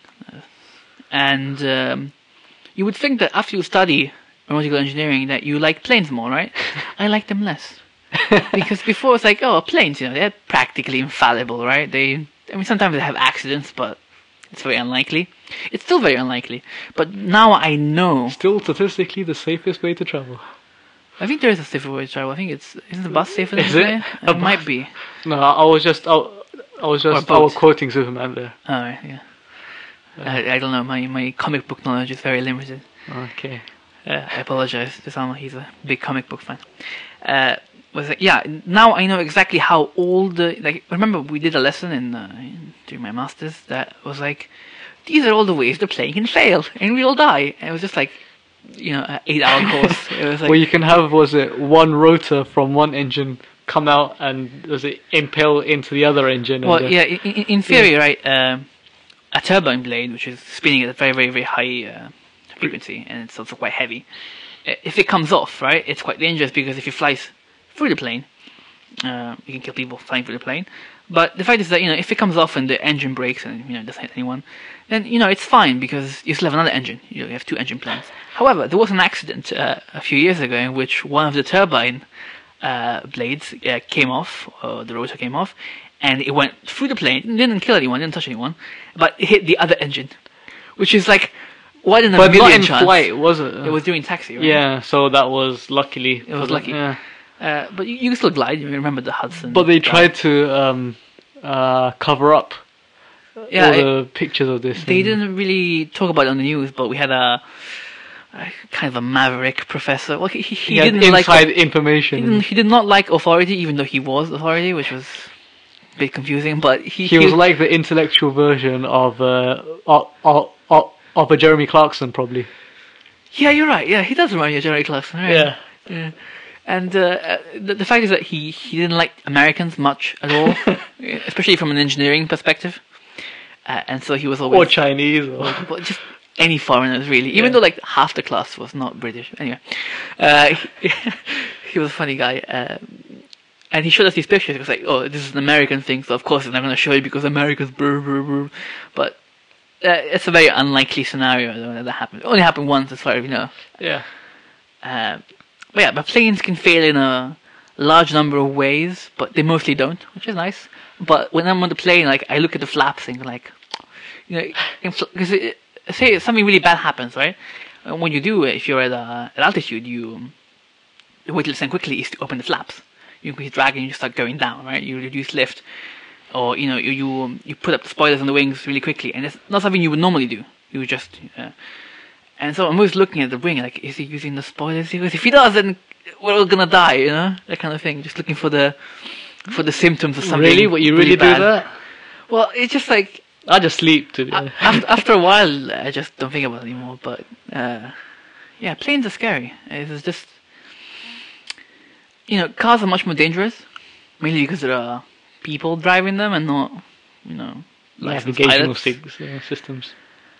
and you would think that after you study aeronautical engineering that you like planes more, right? I like them less. Because before it's like, oh, planes, they're practically infallible, right? Sometimes they have accidents, but it's very unlikely. It's still very unlikely. But now I know. Still statistically the safest way to travel. I think there is a safer way to travel. I think isn't the bus safer than Is the it? plane? It might be. No, I was just boat. quoting Superman there. Oh, right, yeah. I don't know. My comic book knowledge is very limited. Okay. I apologize to Salma. He's a big comic book fan. Now I know exactly how all the remember we did a lesson during my masters that was like, these are all the ways the plane can fail and we'll die. And it was just like, an 8-hour course. It was like, Well, you can have one rotor from one engine come out and impale into the other engine. Well, in theory, right? A turbine blade, which is spinning at a very, very, very high frequency, and it's also quite heavy. If it comes off, right, it's quite dangerous because if it flies through the plane, you can kill people flying through the plane. But the fact is that if it comes off and the engine breaks and it doesn't hit anyone, then it's fine because you still have another engine. You have 2 engine planes. However, there was an accident a few years ago in which one of the turbine blades came off, or the rotor came off, and it went through the plane. It didn't kill anyone, didn't touch anyone, but it hit the other engine, which is like 1 in a million But not in chance. flight, was it? It was during taxi, right? Yeah, so that was luckily. It was lucky. Yeah. But you can still glide. You remember the Hudson. But they glide. tried to cover up all the pictures of this. They didn't really talk about it on the news, but we had a kind of a maverick professor. Well, he had didn't inside information. He did not like authority, even though he was authority, which was a bit confusing. But he was like the intellectual version of a Jeremy Clarkson, probably. Yeah, you're right. Yeah, he does remind me of Jeremy Clarkson. Right? Yeah. And the fact is that he didn't like Americans much at all, especially from an engineering perspective. And so he was always... Or Chinese. But just any foreigners, really. Even though half the class was not British. Anyway. He was a funny guy. And he showed us these pictures. He was like, oh, this is an American thing, so of course I'm not going to show you because Americans... Brr, brr, brr. But it's a very unlikely scenario that happened. It only happened once, as far as we know. Yeah. But planes can fail in a large number of ways, but they mostly don't, which is nice. But when I'm on the plane, I look at the flaps and because say something really bad happens, right? And when you do it, if you're at altitude, the way to descend quickly is to open the flaps. You increase drag and you start going down, right? You reduce lift, or you put up the spoilers on the wings really quickly, and it's not something you would normally do. You would just and so I'm always looking at the wing, is he using the spoilers? Because if he does, then we're all gonna die, that kind of thing. Just looking for the symptoms of something. Really? What, you really bad. do that? Well, it's just like I just sleep to after a while, I just don't think about it anymore. But planes are scary. It's just cars are much more dangerous, mainly because there are people driving them and not navigational systems.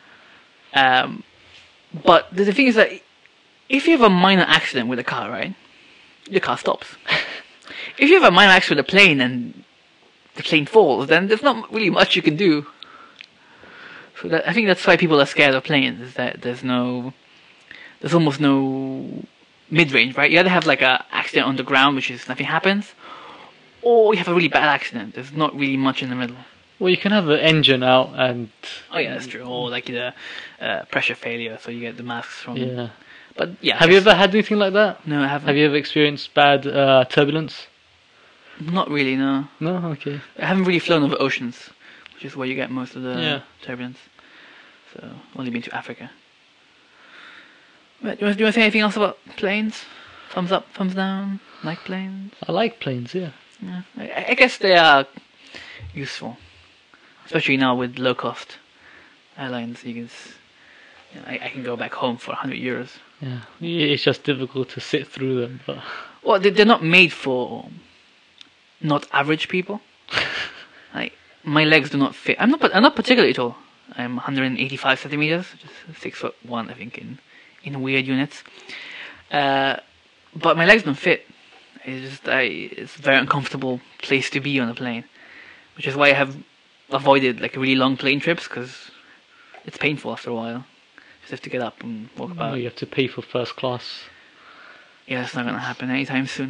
But the thing is that if you have a minor accident with a car, right, your car stops. If you have a minor accident with a plane and the plane falls, then there's not really much you can do. So I think that's why people are scared of planes, is that there's almost no mid-range, right? You either have a accident on the ground, which is nothing happens, or you have a really bad accident. There's not really much in the middle. Well, you can have the engine out and... Oh yeah, that's true. Or the pressure failure, so you get the masks from... Yeah. But yeah. Have you ever had anything like that? No, I haven't. Have you ever experienced bad turbulence? Not really, no. No? Okay. I haven't really flown over oceans, which is where you get most of the turbulence. So, only been to Africa. But do you want to say anything else about planes? Thumbs up, thumbs down? Like planes? I like planes, yeah. Yeah. I guess they are useful. Especially now with low-cost airlines. I can go back home for €100. Yeah, it's just difficult to sit through them. But well, they're not made for not average people. My legs do not fit. I'm not particularly tall. I'm 185 centimeters, just 6'1", I think, in weird units. But my legs don't fit. It's a very uncomfortable place to be on a plane, which is why I have avoided really long plane trips, because it's painful after a while. Just have to get up and walk about. You have to pay for first class. Yeah, that's not going to happen anytime soon.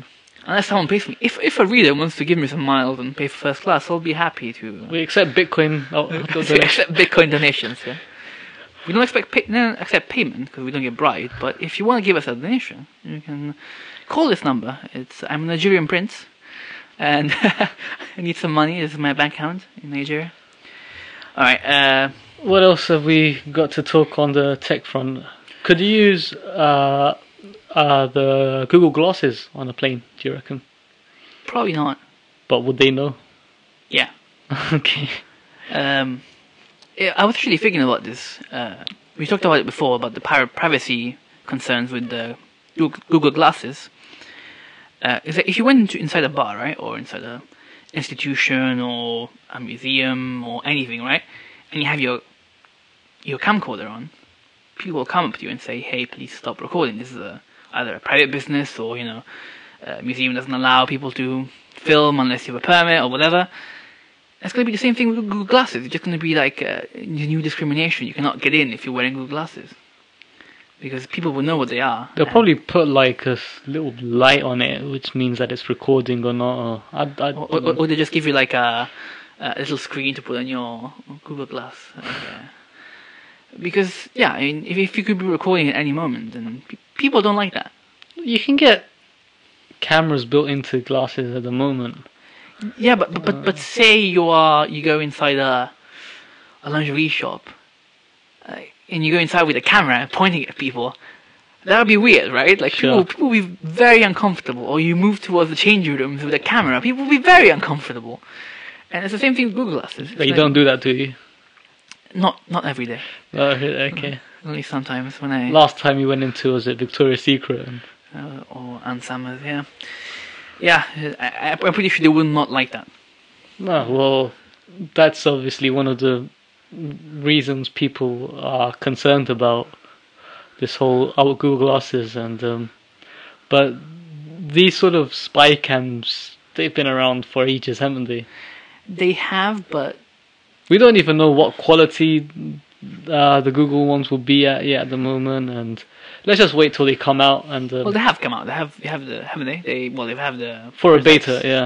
Unless someone pays me. If a reader wants to give me some miles and pay for first class, I'll be happy to. We accept Bitcoin. Accept Bitcoin donations. Yeah. We don't accept payment because we don't get bribed. But if you want to give us a donation, you can call this number. I'm a Nigerian prince, and I need some money. This is my bank account in Nigeria. All right. What else have we got to talk on the tech front? Could you use the Google Glasses on a plane? Do you reckon? Probably not. But would they know? Yeah. Okay. I was actually thinking about this. We talked about it before about the privacy concerns with the Google Glasses. Is that if you went inside a bar, right, or inside a institution or a museum or anything, right, and you have your camcorder on, people will come up to you and say, "Hey, please stop recording. This is either a private business or a museum doesn't allow people to film unless you have a permit or whatever." It's going to be the same thing with Google Glasses. It's just going to be like new discrimination. You cannot get in if you're wearing Google Glasses. Because people will know what they are. They'll probably put like a little light on it, which means that it's recording or not. Or they just give you like a little screen to put on your Google Glass. Because, yeah, I mean, if you could be recording at any moment, then people don't like that. You can get cameras built into glasses at the moment. Yeah, but say you go inside a lingerie shop, and you go inside with a camera pointing at people. That would be weird, right? Like Sure. people will be very uncomfortable. Or you move towards the changing rooms with a camera, people will be very uncomfortable. And it's the same thing with Google Glasses. But you don't do that, do you? Not every day. Oh, okay. Only sometimes when I Last time you went into, was it Victoria's Secret? or Ann Summers, yeah. Yeah, I'm pretty sure they would not like that. No, well, that's obviously one of the reasons people are concerned about this whole Google Glasses, and but these sort of spy cams, they've been around for ages, haven't they? They have, but We don't even know what quality the Google ones will be at yet at the moment, and let's just wait till they come out. And well, they have come out. They have the haven't they? They've have the for a results. beta, yeah.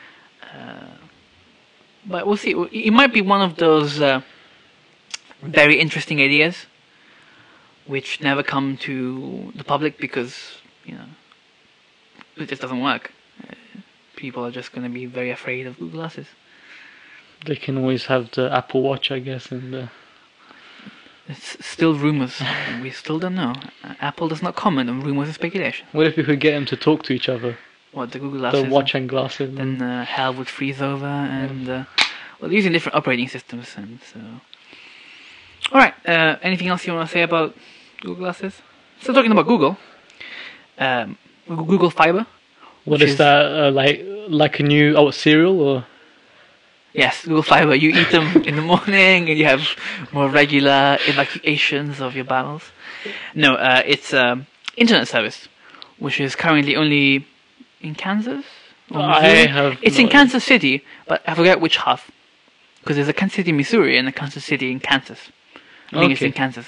But we'll see. It might be one of those very interesting ideas which never come to the public because it just doesn't work. People are just going to be very afraid of Google Glasses. They can always have the Apple Watch, I guess, and It's still rumors. We still don't know. Apple does not comment on rumors and speculation. what if we could get them to talk to each other? What, the Google Glasses? The watch and glasses. Then hell would freeze over, and well, they're using different operating systems, and so. All right. Anything else you want to say about Google Glasses? Still talking about Google. Google Fiber. What is that? Like a new cereal or? Yes, Google Fiber. You eat them in the morning, and you have more regular evacuations of your bowels. No, it's internet service, which is currently only in Kansas. It's in Kansas City, but I forget which half. Because there's a Kansas City, Missouri, and a Kansas City in Kansas. I think it's in Kansas.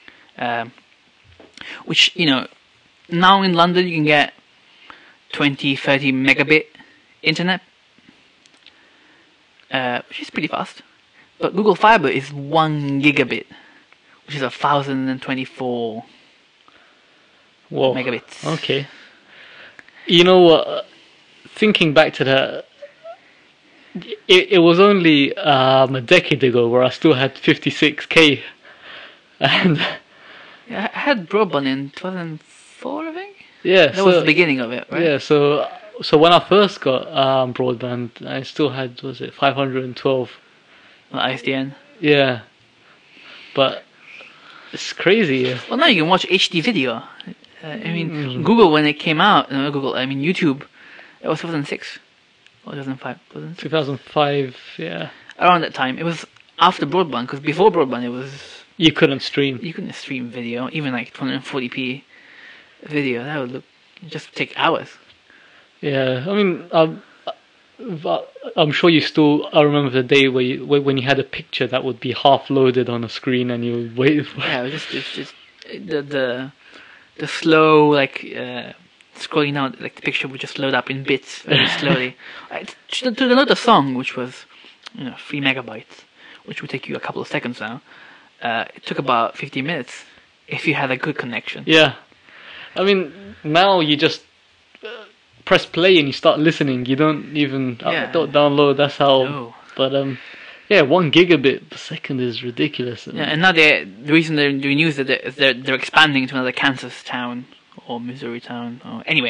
Which, now in London you can get 20, 30 megabit internet. Which is pretty fast. But Google Fiber is 1 gigabit, which is 1,024 megabits. Okay. You know what? Thinking back to that, it was only a decade ago where I still had 56k, and Yeah, I had broadband in 2004, I think. yeah, That was the beginning of it, right? Yeah, so when I first got broadband, I still had 512. ISDN. Yeah, but it's crazy. Well, now you can watch HD video. Google, when it came out, YouTube, it was 2006 or 2005. 2005, yeah. Around that time, it was after broadband, because before broadband, You couldn't stream. you couldn't stream video, even like 240p video. That would just take hours. Yeah, I mean, I'm sure you still. I remember the day when you had a picture that would be half loaded on a screen and you would wait for. Yeah, it's just the slow scrolling down, like the picture would just load up in bits very slowly. To download a song, which was 3 megabytes, which would take you a couple of seconds now, it took about 15 minutes if you had a good connection. Yeah. I mean, now you just press play and you start listening. You don't even don't download. That's how. No. But 1 gigabit per second is ridiculous. Yeah, and now the reason they're doing news is that they're expanding to another Kansas town or Missouri town or anyway,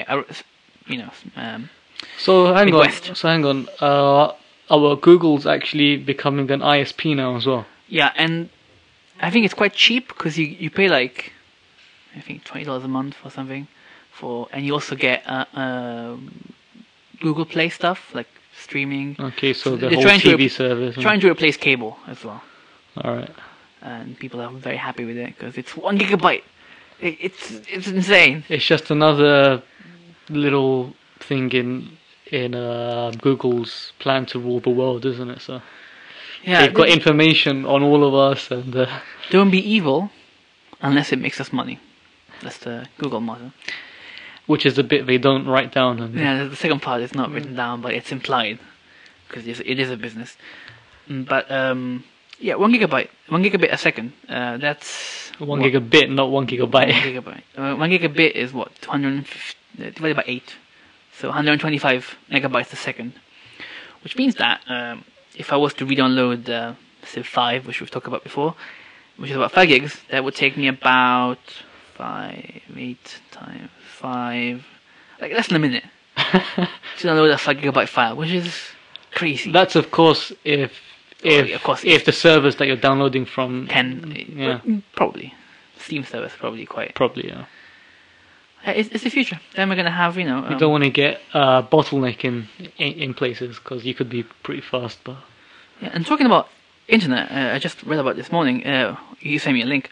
So hang Midwest. on. Our Google's actually becoming an ISP now as well. Yeah, and I think it's quite cheap because you pay like I think $20 a month or something and you also get Google Play stuff like streaming. Okay, so the they're whole trying TV service. Trying to replace cable as well. All right. And people are very happy with it because it's 1 gigabyte. It's insane. It's just another little thing in Google's plan to rule the world, isn't it? So Yeah, they've got information on all of us, and don't be evil unless it makes us money. That's the Google motto. which is the bit they don't write down. And Yeah, the second part is not written down, but it's implied because it is a business. But 1 gigabit a second. That's 1 gigabit, not 1 gigabyte. 1 gigabyte. 1 gigabit is what 250 divided by 8, so 125 megabytes a second. Which means that if I was to re-download Civ 5, which we've talked about before, which is about 5 gigs, that would take me about 8 times 5, like less than a minute to download a 5 gigabyte file, which is crazy. That's of course if the servers that you're downloading from probably Steam servers probably yeah. It's the future. Then we're gonna have You don't want to get bottleneck in places because you could be pretty fast. But yeah, and talking about internet, I just read about this morning. You sent me a link.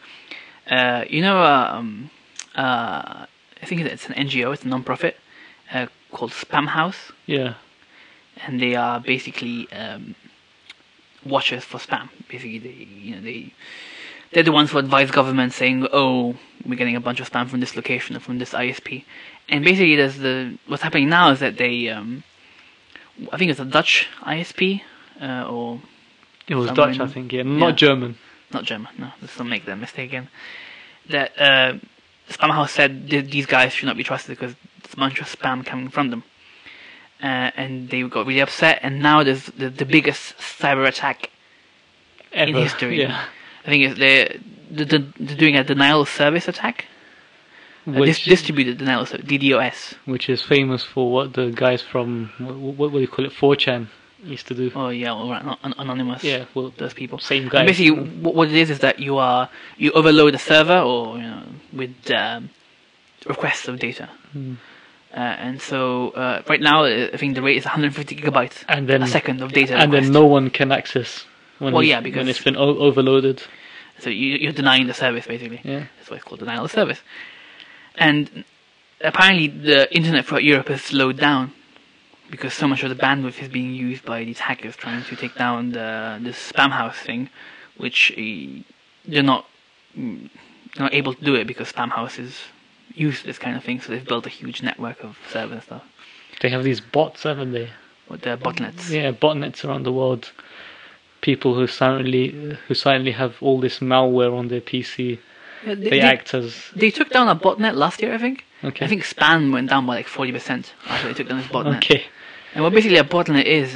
I think it's an NGO. It's a non-profit called Spam House. Yeah. And they are basically watchers for spam. Basically, they're the ones who advise government saying, "Oh, we're getting a bunch of spam from this location or from this ISP." And basically, what's happening now is that they, I think it's a Dutch ISP or it was Dutch, I think. Yeah, not German. Not German. No, let's not make that mistake again. That Spam House said these guys should not be trusted because there's a bunch of spam coming from them. And they got really upset, and now there's the biggest cyber attack Ever. in history. Yeah. I think they're doing a denial of service attack, distributed denial of service, DDoS. Which is famous for what the guys from what do you call it, 4chan used to do. Oh yeah, anonymous. Yeah, well, those people. Same guys. And basically, what it is that you overload a server or with requests of data. And so right now, I think the rate is 150 gigabytes a second of data. And then no one can access when it's been overloaded. So you're denying the service, basically. Yeah. That's why it's called denial of service. And apparently the internet throughout Europe has slowed down because so much of the bandwidth is being used by these hackers trying to take down this Spam House thing, which they're not able to do it because Spam House is used to this kind of thing, so they've built a huge network of servers and stuff. They have these bots, haven't they? With their botnets. Yeah, botnets around the world. People who silently have all this malware on their PC. Yeah, they act as... They took down a botnet last year, I think. Okay. I think spam went down by like 40% after they took down this botnet. Okay. And what basically a botnet is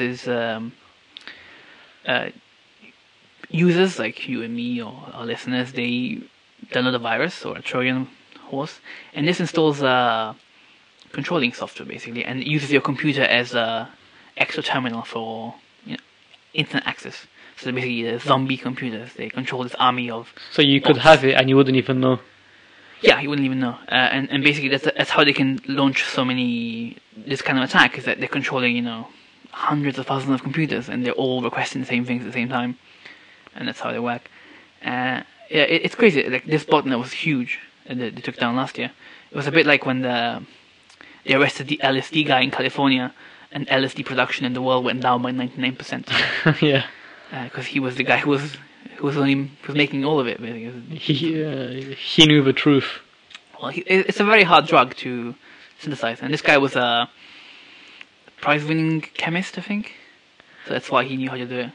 users like you and me or our listeners, they download a virus or a Trojan horse, and this installs controlling software basically, and it uses your computer as a extra terminal for internet access. So basically, the zombie computers, they control this army of. So you bots. could have it and you wouldn't even know. Yeah, you wouldn't even know. And basically, that's how they can launch this kind of attack, is that they're controlling hundreds of thousands of computers, and they're all requesting the same things at the same time, and that's how they work. It's crazy. Like this botnet was huge. They took down last year. It was a bit like when they arrested the LSD guy in California, and LSD production in the world went down by 99%. Yeah. Because he was the guy who was making all of it. Basically. He knew the truth. Well, it's a very hard drug to synthesized. And this guy was a prize-winning chemist, I think. So that's why he knew how to do it.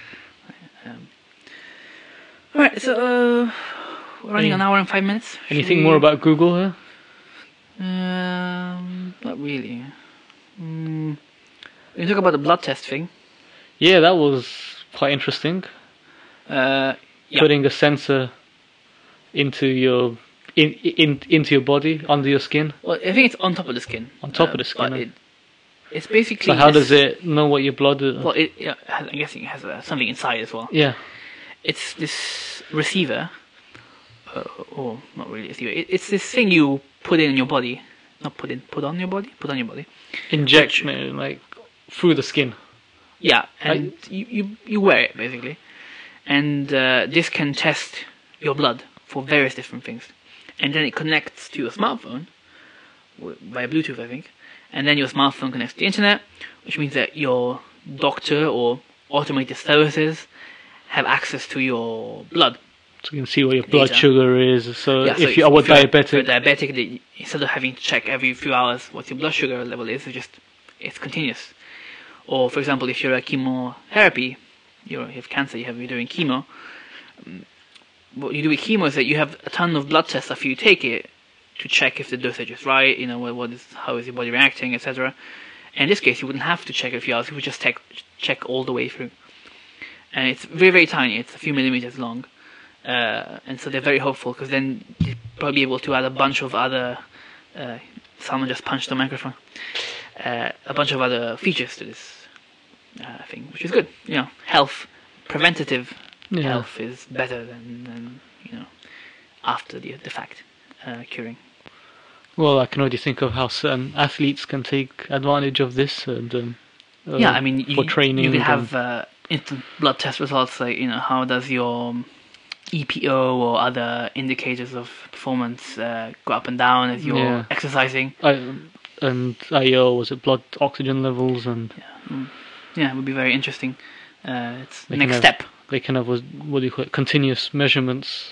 Alright, so we're running an hour and 5 minutes. Anything more about Google here? Not really. We can talk about the blood test thing. Yeah, that was quite interesting. Yeah. Putting a sensor into your into your body, under your skin. Well, I think it's on top of the skin. On top of the skin. But it's basically. So how does it know what your blood is? Well, I'm guessing it has something inside as well. Yeah. It's this receiver, or not really receiver. It's this thing you put in your body. Not put on your body. Put on your body. Inject like through the skin. Yeah, and you wear it basically, and this can test your blood for various different things, and then it connects to your smartphone via Bluetooth, I think, and then your smartphone connects to the internet, which means that your doctor or automated services have access to your blood. So you can see what your blood sugar is. So yeah, if you're diabetic, instead of having to check every few hours what your blood sugar level is, it's continuous. Or, for example, if you're a chemotherapy, you have cancer, you're doing chemo. What you do with chemo is that you have a ton of blood tests after you take it to check if the dosage is right, how is your body reacting, etc. And in this case, you wouldn't have to check it a few hours; you would just check all the way through. And it's very, very tiny; it's a few millimeters long, and so they're very helpful because then you'll probably be able to add a bunch of other. Someone just punched the microphone. A bunch of other features to this thing, which is good. Preventative health is better than after the fact curing. Well, I can already think of how certain athletes can take advantage of this, and for training. You can have instant blood test results, like how does your EPO or other indicators of performance go up and down as you're exercising. And IO, was it blood oxygen levels? And it would be very interesting. It's the next step. They can have what do you call it, continuous measurements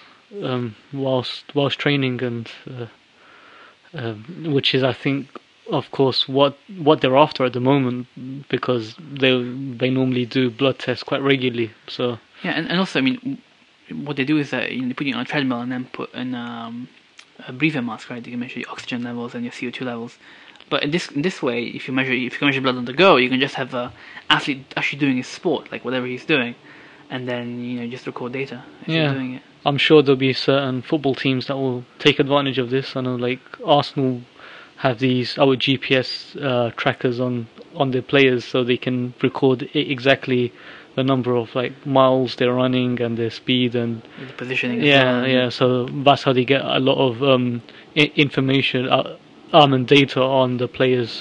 whilst training, and which is, I think, of course, what they're after at the moment, because they normally do blood tests quite regularly. So and also, I mean, what they do is that they put you on a treadmill and then put in a breathing mask, right? You can measure your oxygen levels and your CO2 levels. But in this way, if you can measure blood on the go, you can just have an athlete actually doing his sport, like whatever he's doing, and then just record data as you're doing it. I'm sure there'll be certain football teams that will take advantage of this. I know, like Arsenal have these our GPS trackers on their players, so they can record exactly the number of miles they're running and their speed and the positioning. So that's how they get a lot of information. And data on the players,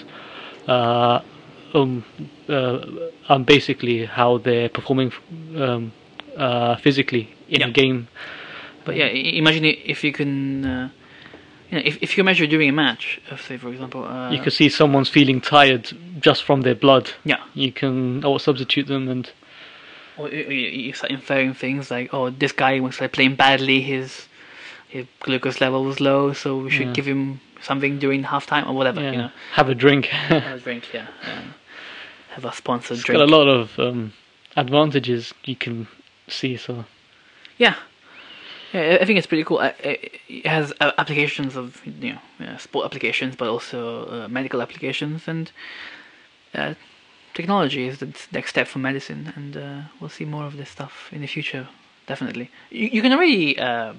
basically how they're performing physically in a game. But imagine if you can, if you measure during a match, say for example, you can see someone's feeling tired just from their blood. Yeah, you can substitute them, or you start inferring things like, this guy was playing badly, his glucose level was low, so we should give him something during halftime or whatever. Have a drink. Have a drink, have a sponsored drink. Got a lot of advantages you can see. So yeah, I think it's pretty cool. It has applications of sport applications, but also medical applications, and technology is the next step for medicine, and we'll see more of this stuff in the future. Definitely, you can already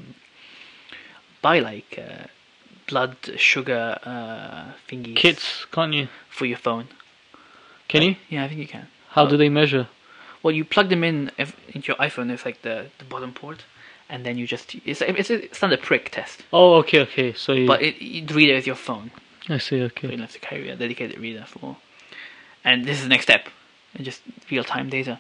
buy blood sugar thingies kits, can't you? For your phone. Can you? Yeah, I think you can. How do they measure? Well, you plug them into your iPhone. It's like the bottom port, and then you just it's a standard prick test. Oh, okay. So but the reader is your phone. I see. Okay. So you don't have to carry a dedicated reader for. And this is the next step, just real-time data.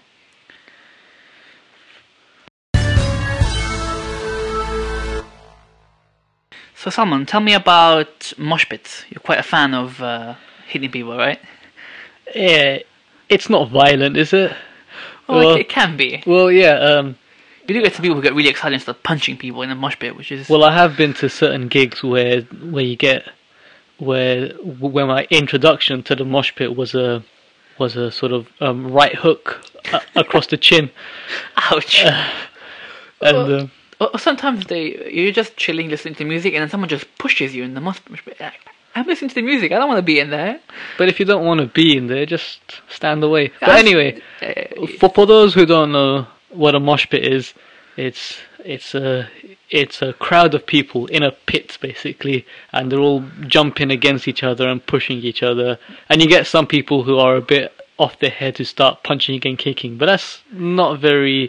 So Salman, tell me about mosh pits. You're quite a fan of hitting people, right? Yeah, it's not violent, is it? Well, it can be. Well, yeah. You do get to people who get really excited and start punching people in a mosh pit, which is... Well, I have been to certain gigs where you get where my introduction to the mosh pit was a sort of right hook across the chin. Ouch. And or sometimes you're just chilling, listening to music, and then someone just pushes you in the mosh pit. I'm listening to the music. I don't want to be in there. but if you don't want to be in there, just stand away. But That's- anyway, for those who don't know what a mosh pit is, it's a crowd of people in a pit basically, and they're all jumping against each other and pushing each other, and you get some people who are a bit off their head who start punching and kicking, but that's not very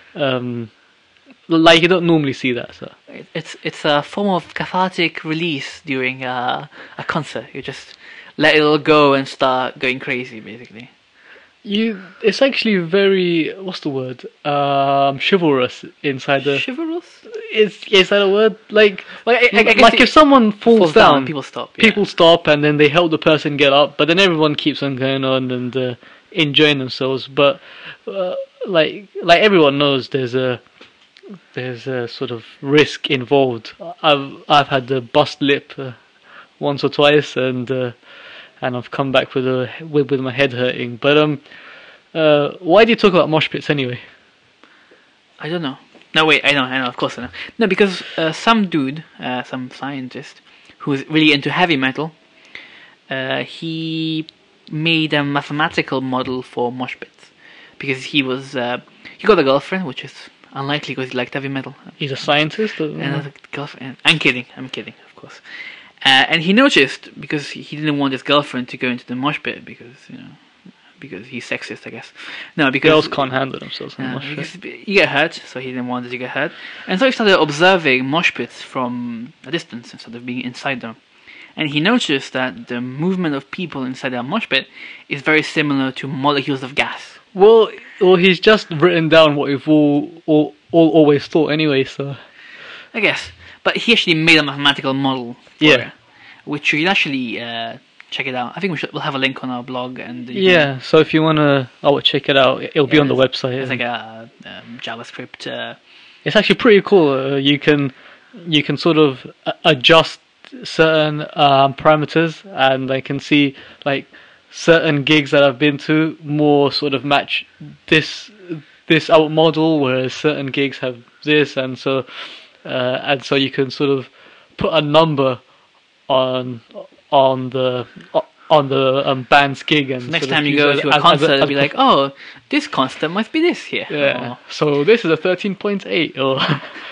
like you don't normally see that. So It's a form of cathartic release during a concert. You just let it all go and start going crazy, basically. it's actually very, what's the word, chivalrous inside the. Chivalrous? Is that a word? Like I guess like if someone falls down, people stop. Yeah. people stop and then they help the person get up, but then everyone keeps on going on and enjoying themselves. But like everyone knows, there's a sort of risk involved. I've had the bust lip once or twice, and I've come back with my head hurting. But why do you talk about mosh pits anyway? I don't know. No, wait, I know, of course I know. No, because some dude, some scientist, who's really into heavy metal, he made a mathematical model for mosh pits. Because he got a girlfriend, which is unlikely because he liked heavy metal. He's a scientist? And a girlfriend. I'm kidding, of course. And he noticed, because he didn't want his girlfriend to go into the mosh pit, because he's sexist, I guess. No, because Girls can't handle themselves in a mosh pit. because you get hurt, so he didn't want her to get hurt. And so he started observing mosh pits from a distance instead of being inside them. And he noticed that the movement of people inside a mosh pit is very similar to molecules of gas. Well, he's just written down what we've all always thought anyway, so. I guess. But he actually made a mathematical model for Yeah. it, which you can actually check it out. I think we'll have a link on our blog. And Yeah, so if you want to check it out, it'll be on the website. It's like a JavaScript. It's actually pretty cool. You can sort of adjust certain parameters, and I can see like certain gigs that I've been to more sort of match this out model, whereas certain gigs have this, and so you can sort of put a number on the band's gig, and Next sort of time you use go it to a concert, it'll be like, oh, this constant must be this here. yeah. Or- So this is a 13.8 or.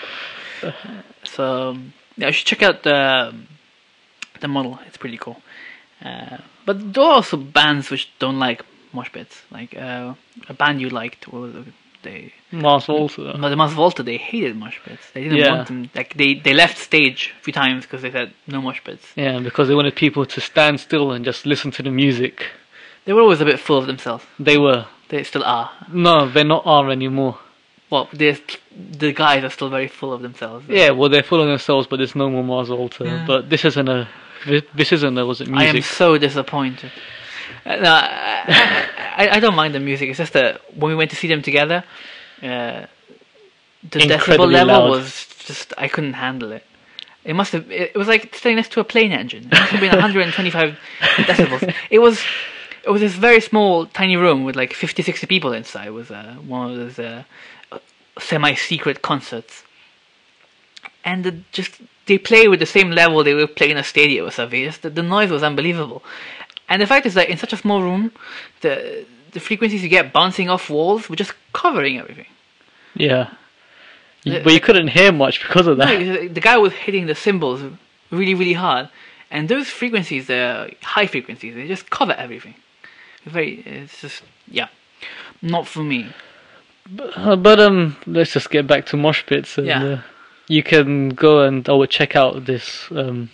So yeah, you should check out the model. It's pretty cool. But there are also bands which don't like mosh pits. Like a band you liked, what was it? Mars Volta. The Mars Volta, they hated mosh pits. They didn't Yeah. want them. Like they left stage a few times because they said no mosh pits. Yeah, because they wanted people to stand still and just listen to the music. They were always a bit full of themselves. They were. They still are. No, they're not are anymore. Well, the guys are still very full of themselves. Yeah, well, they're full of themselves, but there's no more Mars Volta. Yeah. But this isn't was it I am music? so disappointed. No, I don't mind the music. It's just that when we went to see them together, the decibel Incredibly level loud. was just, I couldn't handle it. It was like sitting next to a plane engine. It must have been 125 decibels. It was this very small, tiny room with like 50, 60 people inside. It was one of those semi-secret concerts. And they play with the same level they would play in a stadium or something. The noise was unbelievable. And the fact is that in such a small room, the frequencies you get bouncing off walls were just covering everything. Yeah. But you couldn't hear much because of that. No, the guy was hitting the cymbals really, really hard. And those frequencies, they're high frequencies, they just cover everything. It's just, yeah, not for me. But let's just get back to mosh pits. And, Yeah. You can go and check out the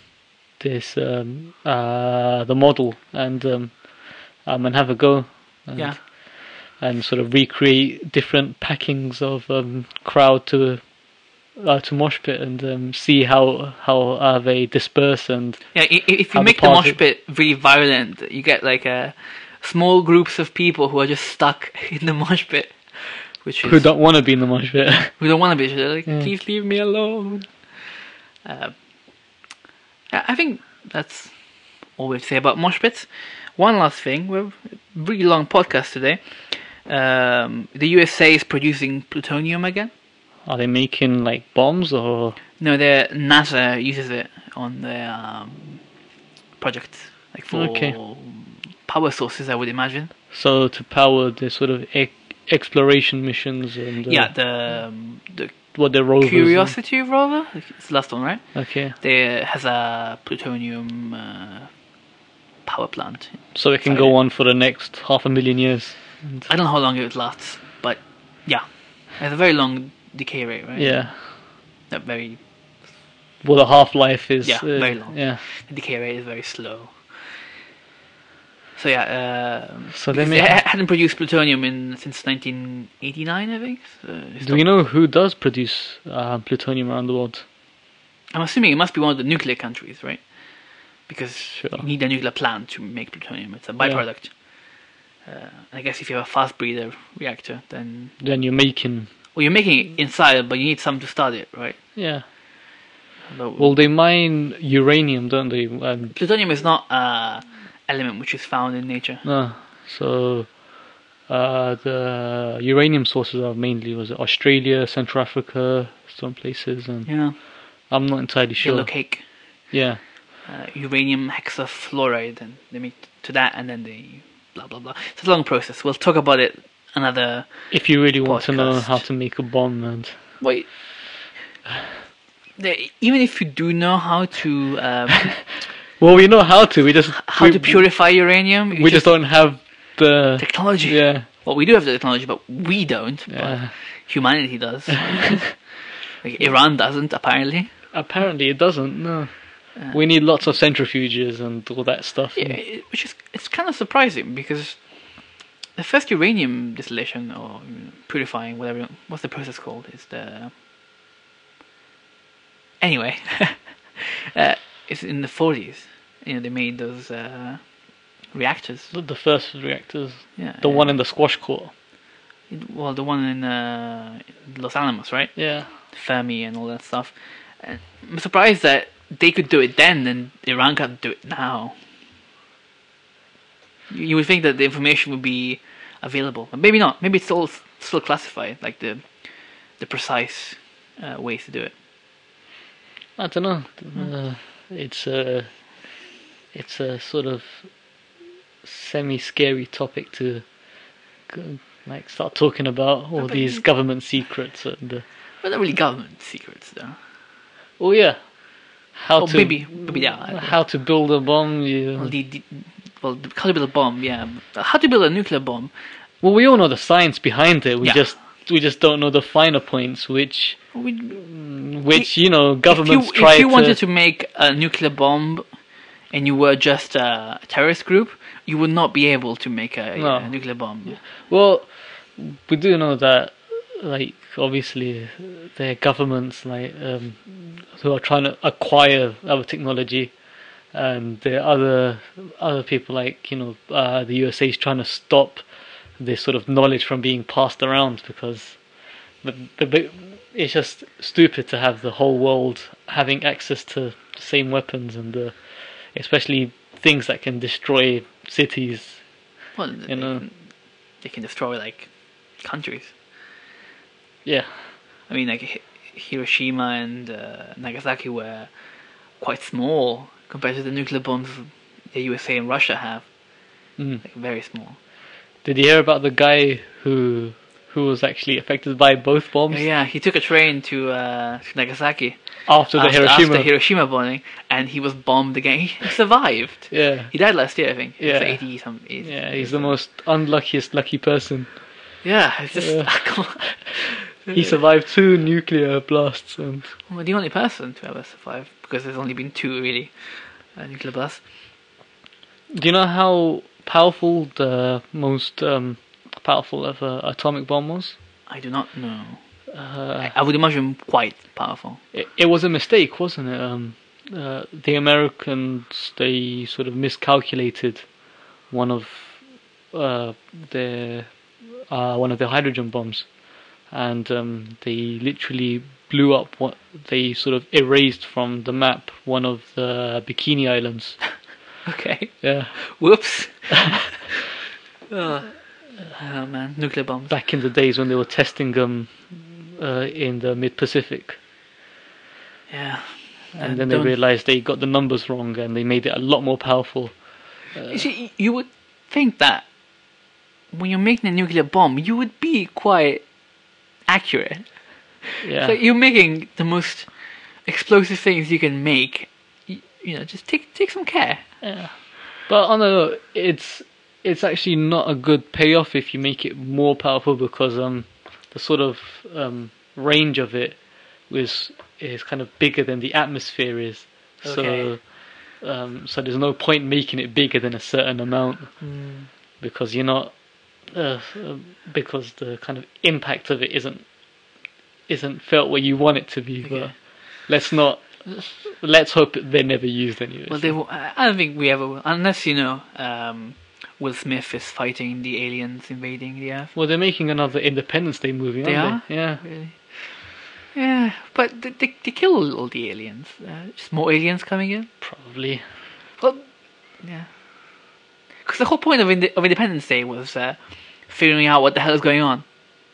model and have a go. And, Yeah. And sort of recreate different packings of crowd to mosh pit and see how they disperse and Yeah, if how you the make the mosh party- pit really violent, you get like small groups of people who are just stuck in the mosh pit, which is who don't want to be in the mosh pit. who don't want to be. They're like, Yeah. please leave me alone. I think that's all we have to say about mosh pits. One last thing, we're a really long podcast today. The USA is producing plutonium again. Are they making like bombs or? No, NASA uses it on their projects, like for power sources, I would imagine. So to power the sort of exploration missions and the the rovers. Curiosity rover, it's the last one, right? Okay. There has a plutonium power plant. So it can go on for the next 500,000 years. I don't know how long it lasts, but yeah, it has a very long decay rate, right? Yeah. Not very. Well, the half-life is very long. Yeah. The decay rate is very slow. So yeah, so they hadn't produced plutonium since 1989, I think. Do you know who does produce plutonium around the world? I'm assuming it must be one of the nuclear countries, right? Because Sure. you need a nuclear plant to make plutonium. It's a byproduct. I guess if you have a fast breeder reactor, then you're making. Well, you're making it inside, but you need something to start it, right? Yeah. Well, they mine uranium, don't they? Plutonium is not an element which is found in nature. No. So the uranium sources are mainly Australia, Central Africa, some places, and I'm not entirely sure. Yellow cake. Yeah. Uranium hexafluoride, and they make to that, and then they blah blah blah. It's a long process. We'll talk about it another. If you really want podcast. to know how to make a bomb, and wait, even if you do know how to, well, we know how to. We just to purify uranium. We just don't have the technology. Yeah. Well, we do have the technology, but we don't. Yeah. But humanity does. Like Iran doesn't, apparently. Apparently, it doesn't. No. We need lots of centrifuges and all that stuff. Yeah, it's kind of surprising because the first uranium distillation or purifying, whatever, what's the process called? Is the anyway, it's in the 40s. You know, they made those reactors. The first reactors. Yeah. The one in the squash court. Well, the one in Los Alamos, right? Yeah. Fermi and all that stuff. And I'm surprised that they could do it then and Iran can't do it now. You would think that the information would be available, but maybe not. Maybe it's all still classified, like the precise ways to do it. I don't know. It's a sort of semi-scary topic to like start talking about all these government secrets and. But not really government secrets, though. Oh yeah. How to build a bomb? Yeah. Well, how to build a bomb? Yeah. How to build a nuclear bomb? Well, we all know the science behind it. We just don't know the finer points, which governments try to. If you wanted to make a nuclear bomb, and you were just a terrorist group, you would not be able to make a nuclear bomb. Well, we do know that. Like obviously, there are governments like who are trying to acquire our technology, and there are other people like the USA is trying to stop this sort of knowledge from being passed around because it's just stupid to have the whole world having access to the same weapons and especially things that can destroy cities. Well, they can destroy like countries. Yeah. I mean, like Hiroshima and Nagasaki were quite small compared to the nuclear bombs the USA and Russia have. Like very small. Did you hear about the guy who was actually affected by both bombs? Yeah, he took a train to Nagasaki after Hiroshima bombing, and he was bombed again. He survived. Yeah. He died last year, I think. Yeah. 80 something. Yeah, he's the most unluckiest lucky person. Yeah, it's just come on. He survived 2 nuclear blasts and. Well, the only person to ever survive because there's only been 2 really nuclear blasts. Do you know how powerful the most powerful ever atomic bomb was? I do not know. I would imagine quite powerful. It was a mistake, wasn't it? The Americans, they sort of miscalculated one of their hydrogen bombs, and they literally blew up they sort of erased from the map one of the Bikini Islands. Okay. Yeah. Whoops. Oh man, nuclear bombs. Back in the days when they were testing them in the mid-Pacific. Yeah. And then they realized they got the numbers wrong and they made it a lot more powerful. You see, you would think that when you're making a nuclear bomb, you would be quite accurate. Yeah. So you're making the most explosive things you can make. You know, just take some care. Yeah. But on the it's actually not a good payoff if you make it more powerful because the sort of range of it is kind of bigger than the atmosphere is. Okay. So there's no point making it bigger than a certain amount because you're not because the kind of impact of it isn't felt where you want it to be. Okay. But let's hope they're never used anyway. Well, I don't think we ever will, unless Will Smith is fighting the aliens invading the Earth. Well, they're making another Independence Day movie, They are? aren't they? Yeah. Really? Yeah, but they kill all the aliens. Just more aliens coming in? Probably. Well, yeah. Because the whole point of Independence Day was figuring out what the hell is going on.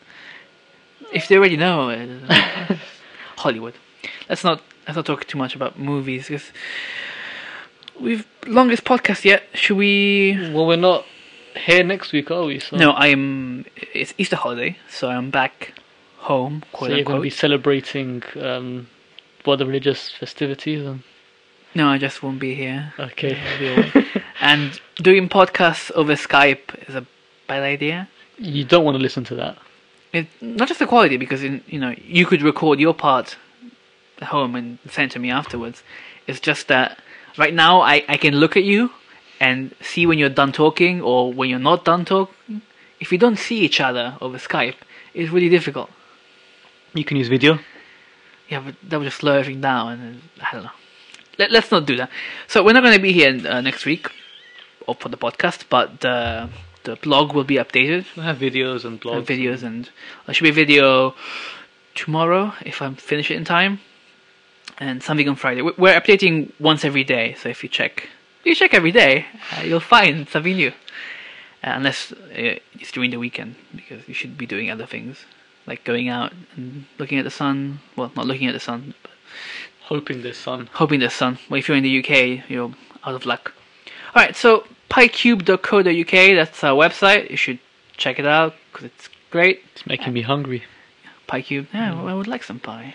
If they already know, Hollywood. Let's not talk too much about movies because we've longest podcast yet. Should we? Well, we're not here next week, are we? So. No, it's Easter holiday, so I'm back home. Quote So you're unquote. going to be celebrating what the religious festivities? No, I just won't be here. Okay. I'll be away. And doing podcasts over Skype is a bad idea. You don't want to listen to that. Not just the quality, because you could record your part at home and send it to me afterwards. It's just that right now I can look at you and see when you're done talking or when you're not done talking. If we don't see each other over Skype, it's really difficult. You can use video. Yeah, but that would just slow everything down, and I don't know. Let's not do that. So we're not going to be here next week or for the podcast, but the blog will be updated. We'll have videos and blogs. Videos, and there should be a video tomorrow if I finish it in time, and something on Friday. We're updating once every day, so if you check every day, you'll find something new. Unless it's during the weekend, because you should be doing other things, like going out and looking at the sun. Well, not looking at the sun, but hoping there's sun. Hoping there's sun. Well, if you're in the UK, you're out of luck. Alright, so piecube.co.uk, that's our website. You should check it out, because it's great. It's making me hungry. Piecube. Yeah, I would like some pie.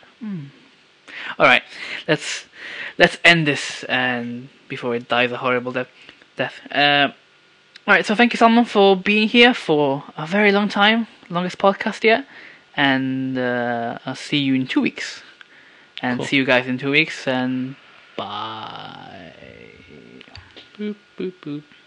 Alright, let's end this and before it dies a horrible death. Alright, so thank you, Salman, for being here for a very long time. Longest podcast yet. And I'll see you in 2 weeks. And Cool. See you guys in 2 weeks, and bye. Boop, boop, boop.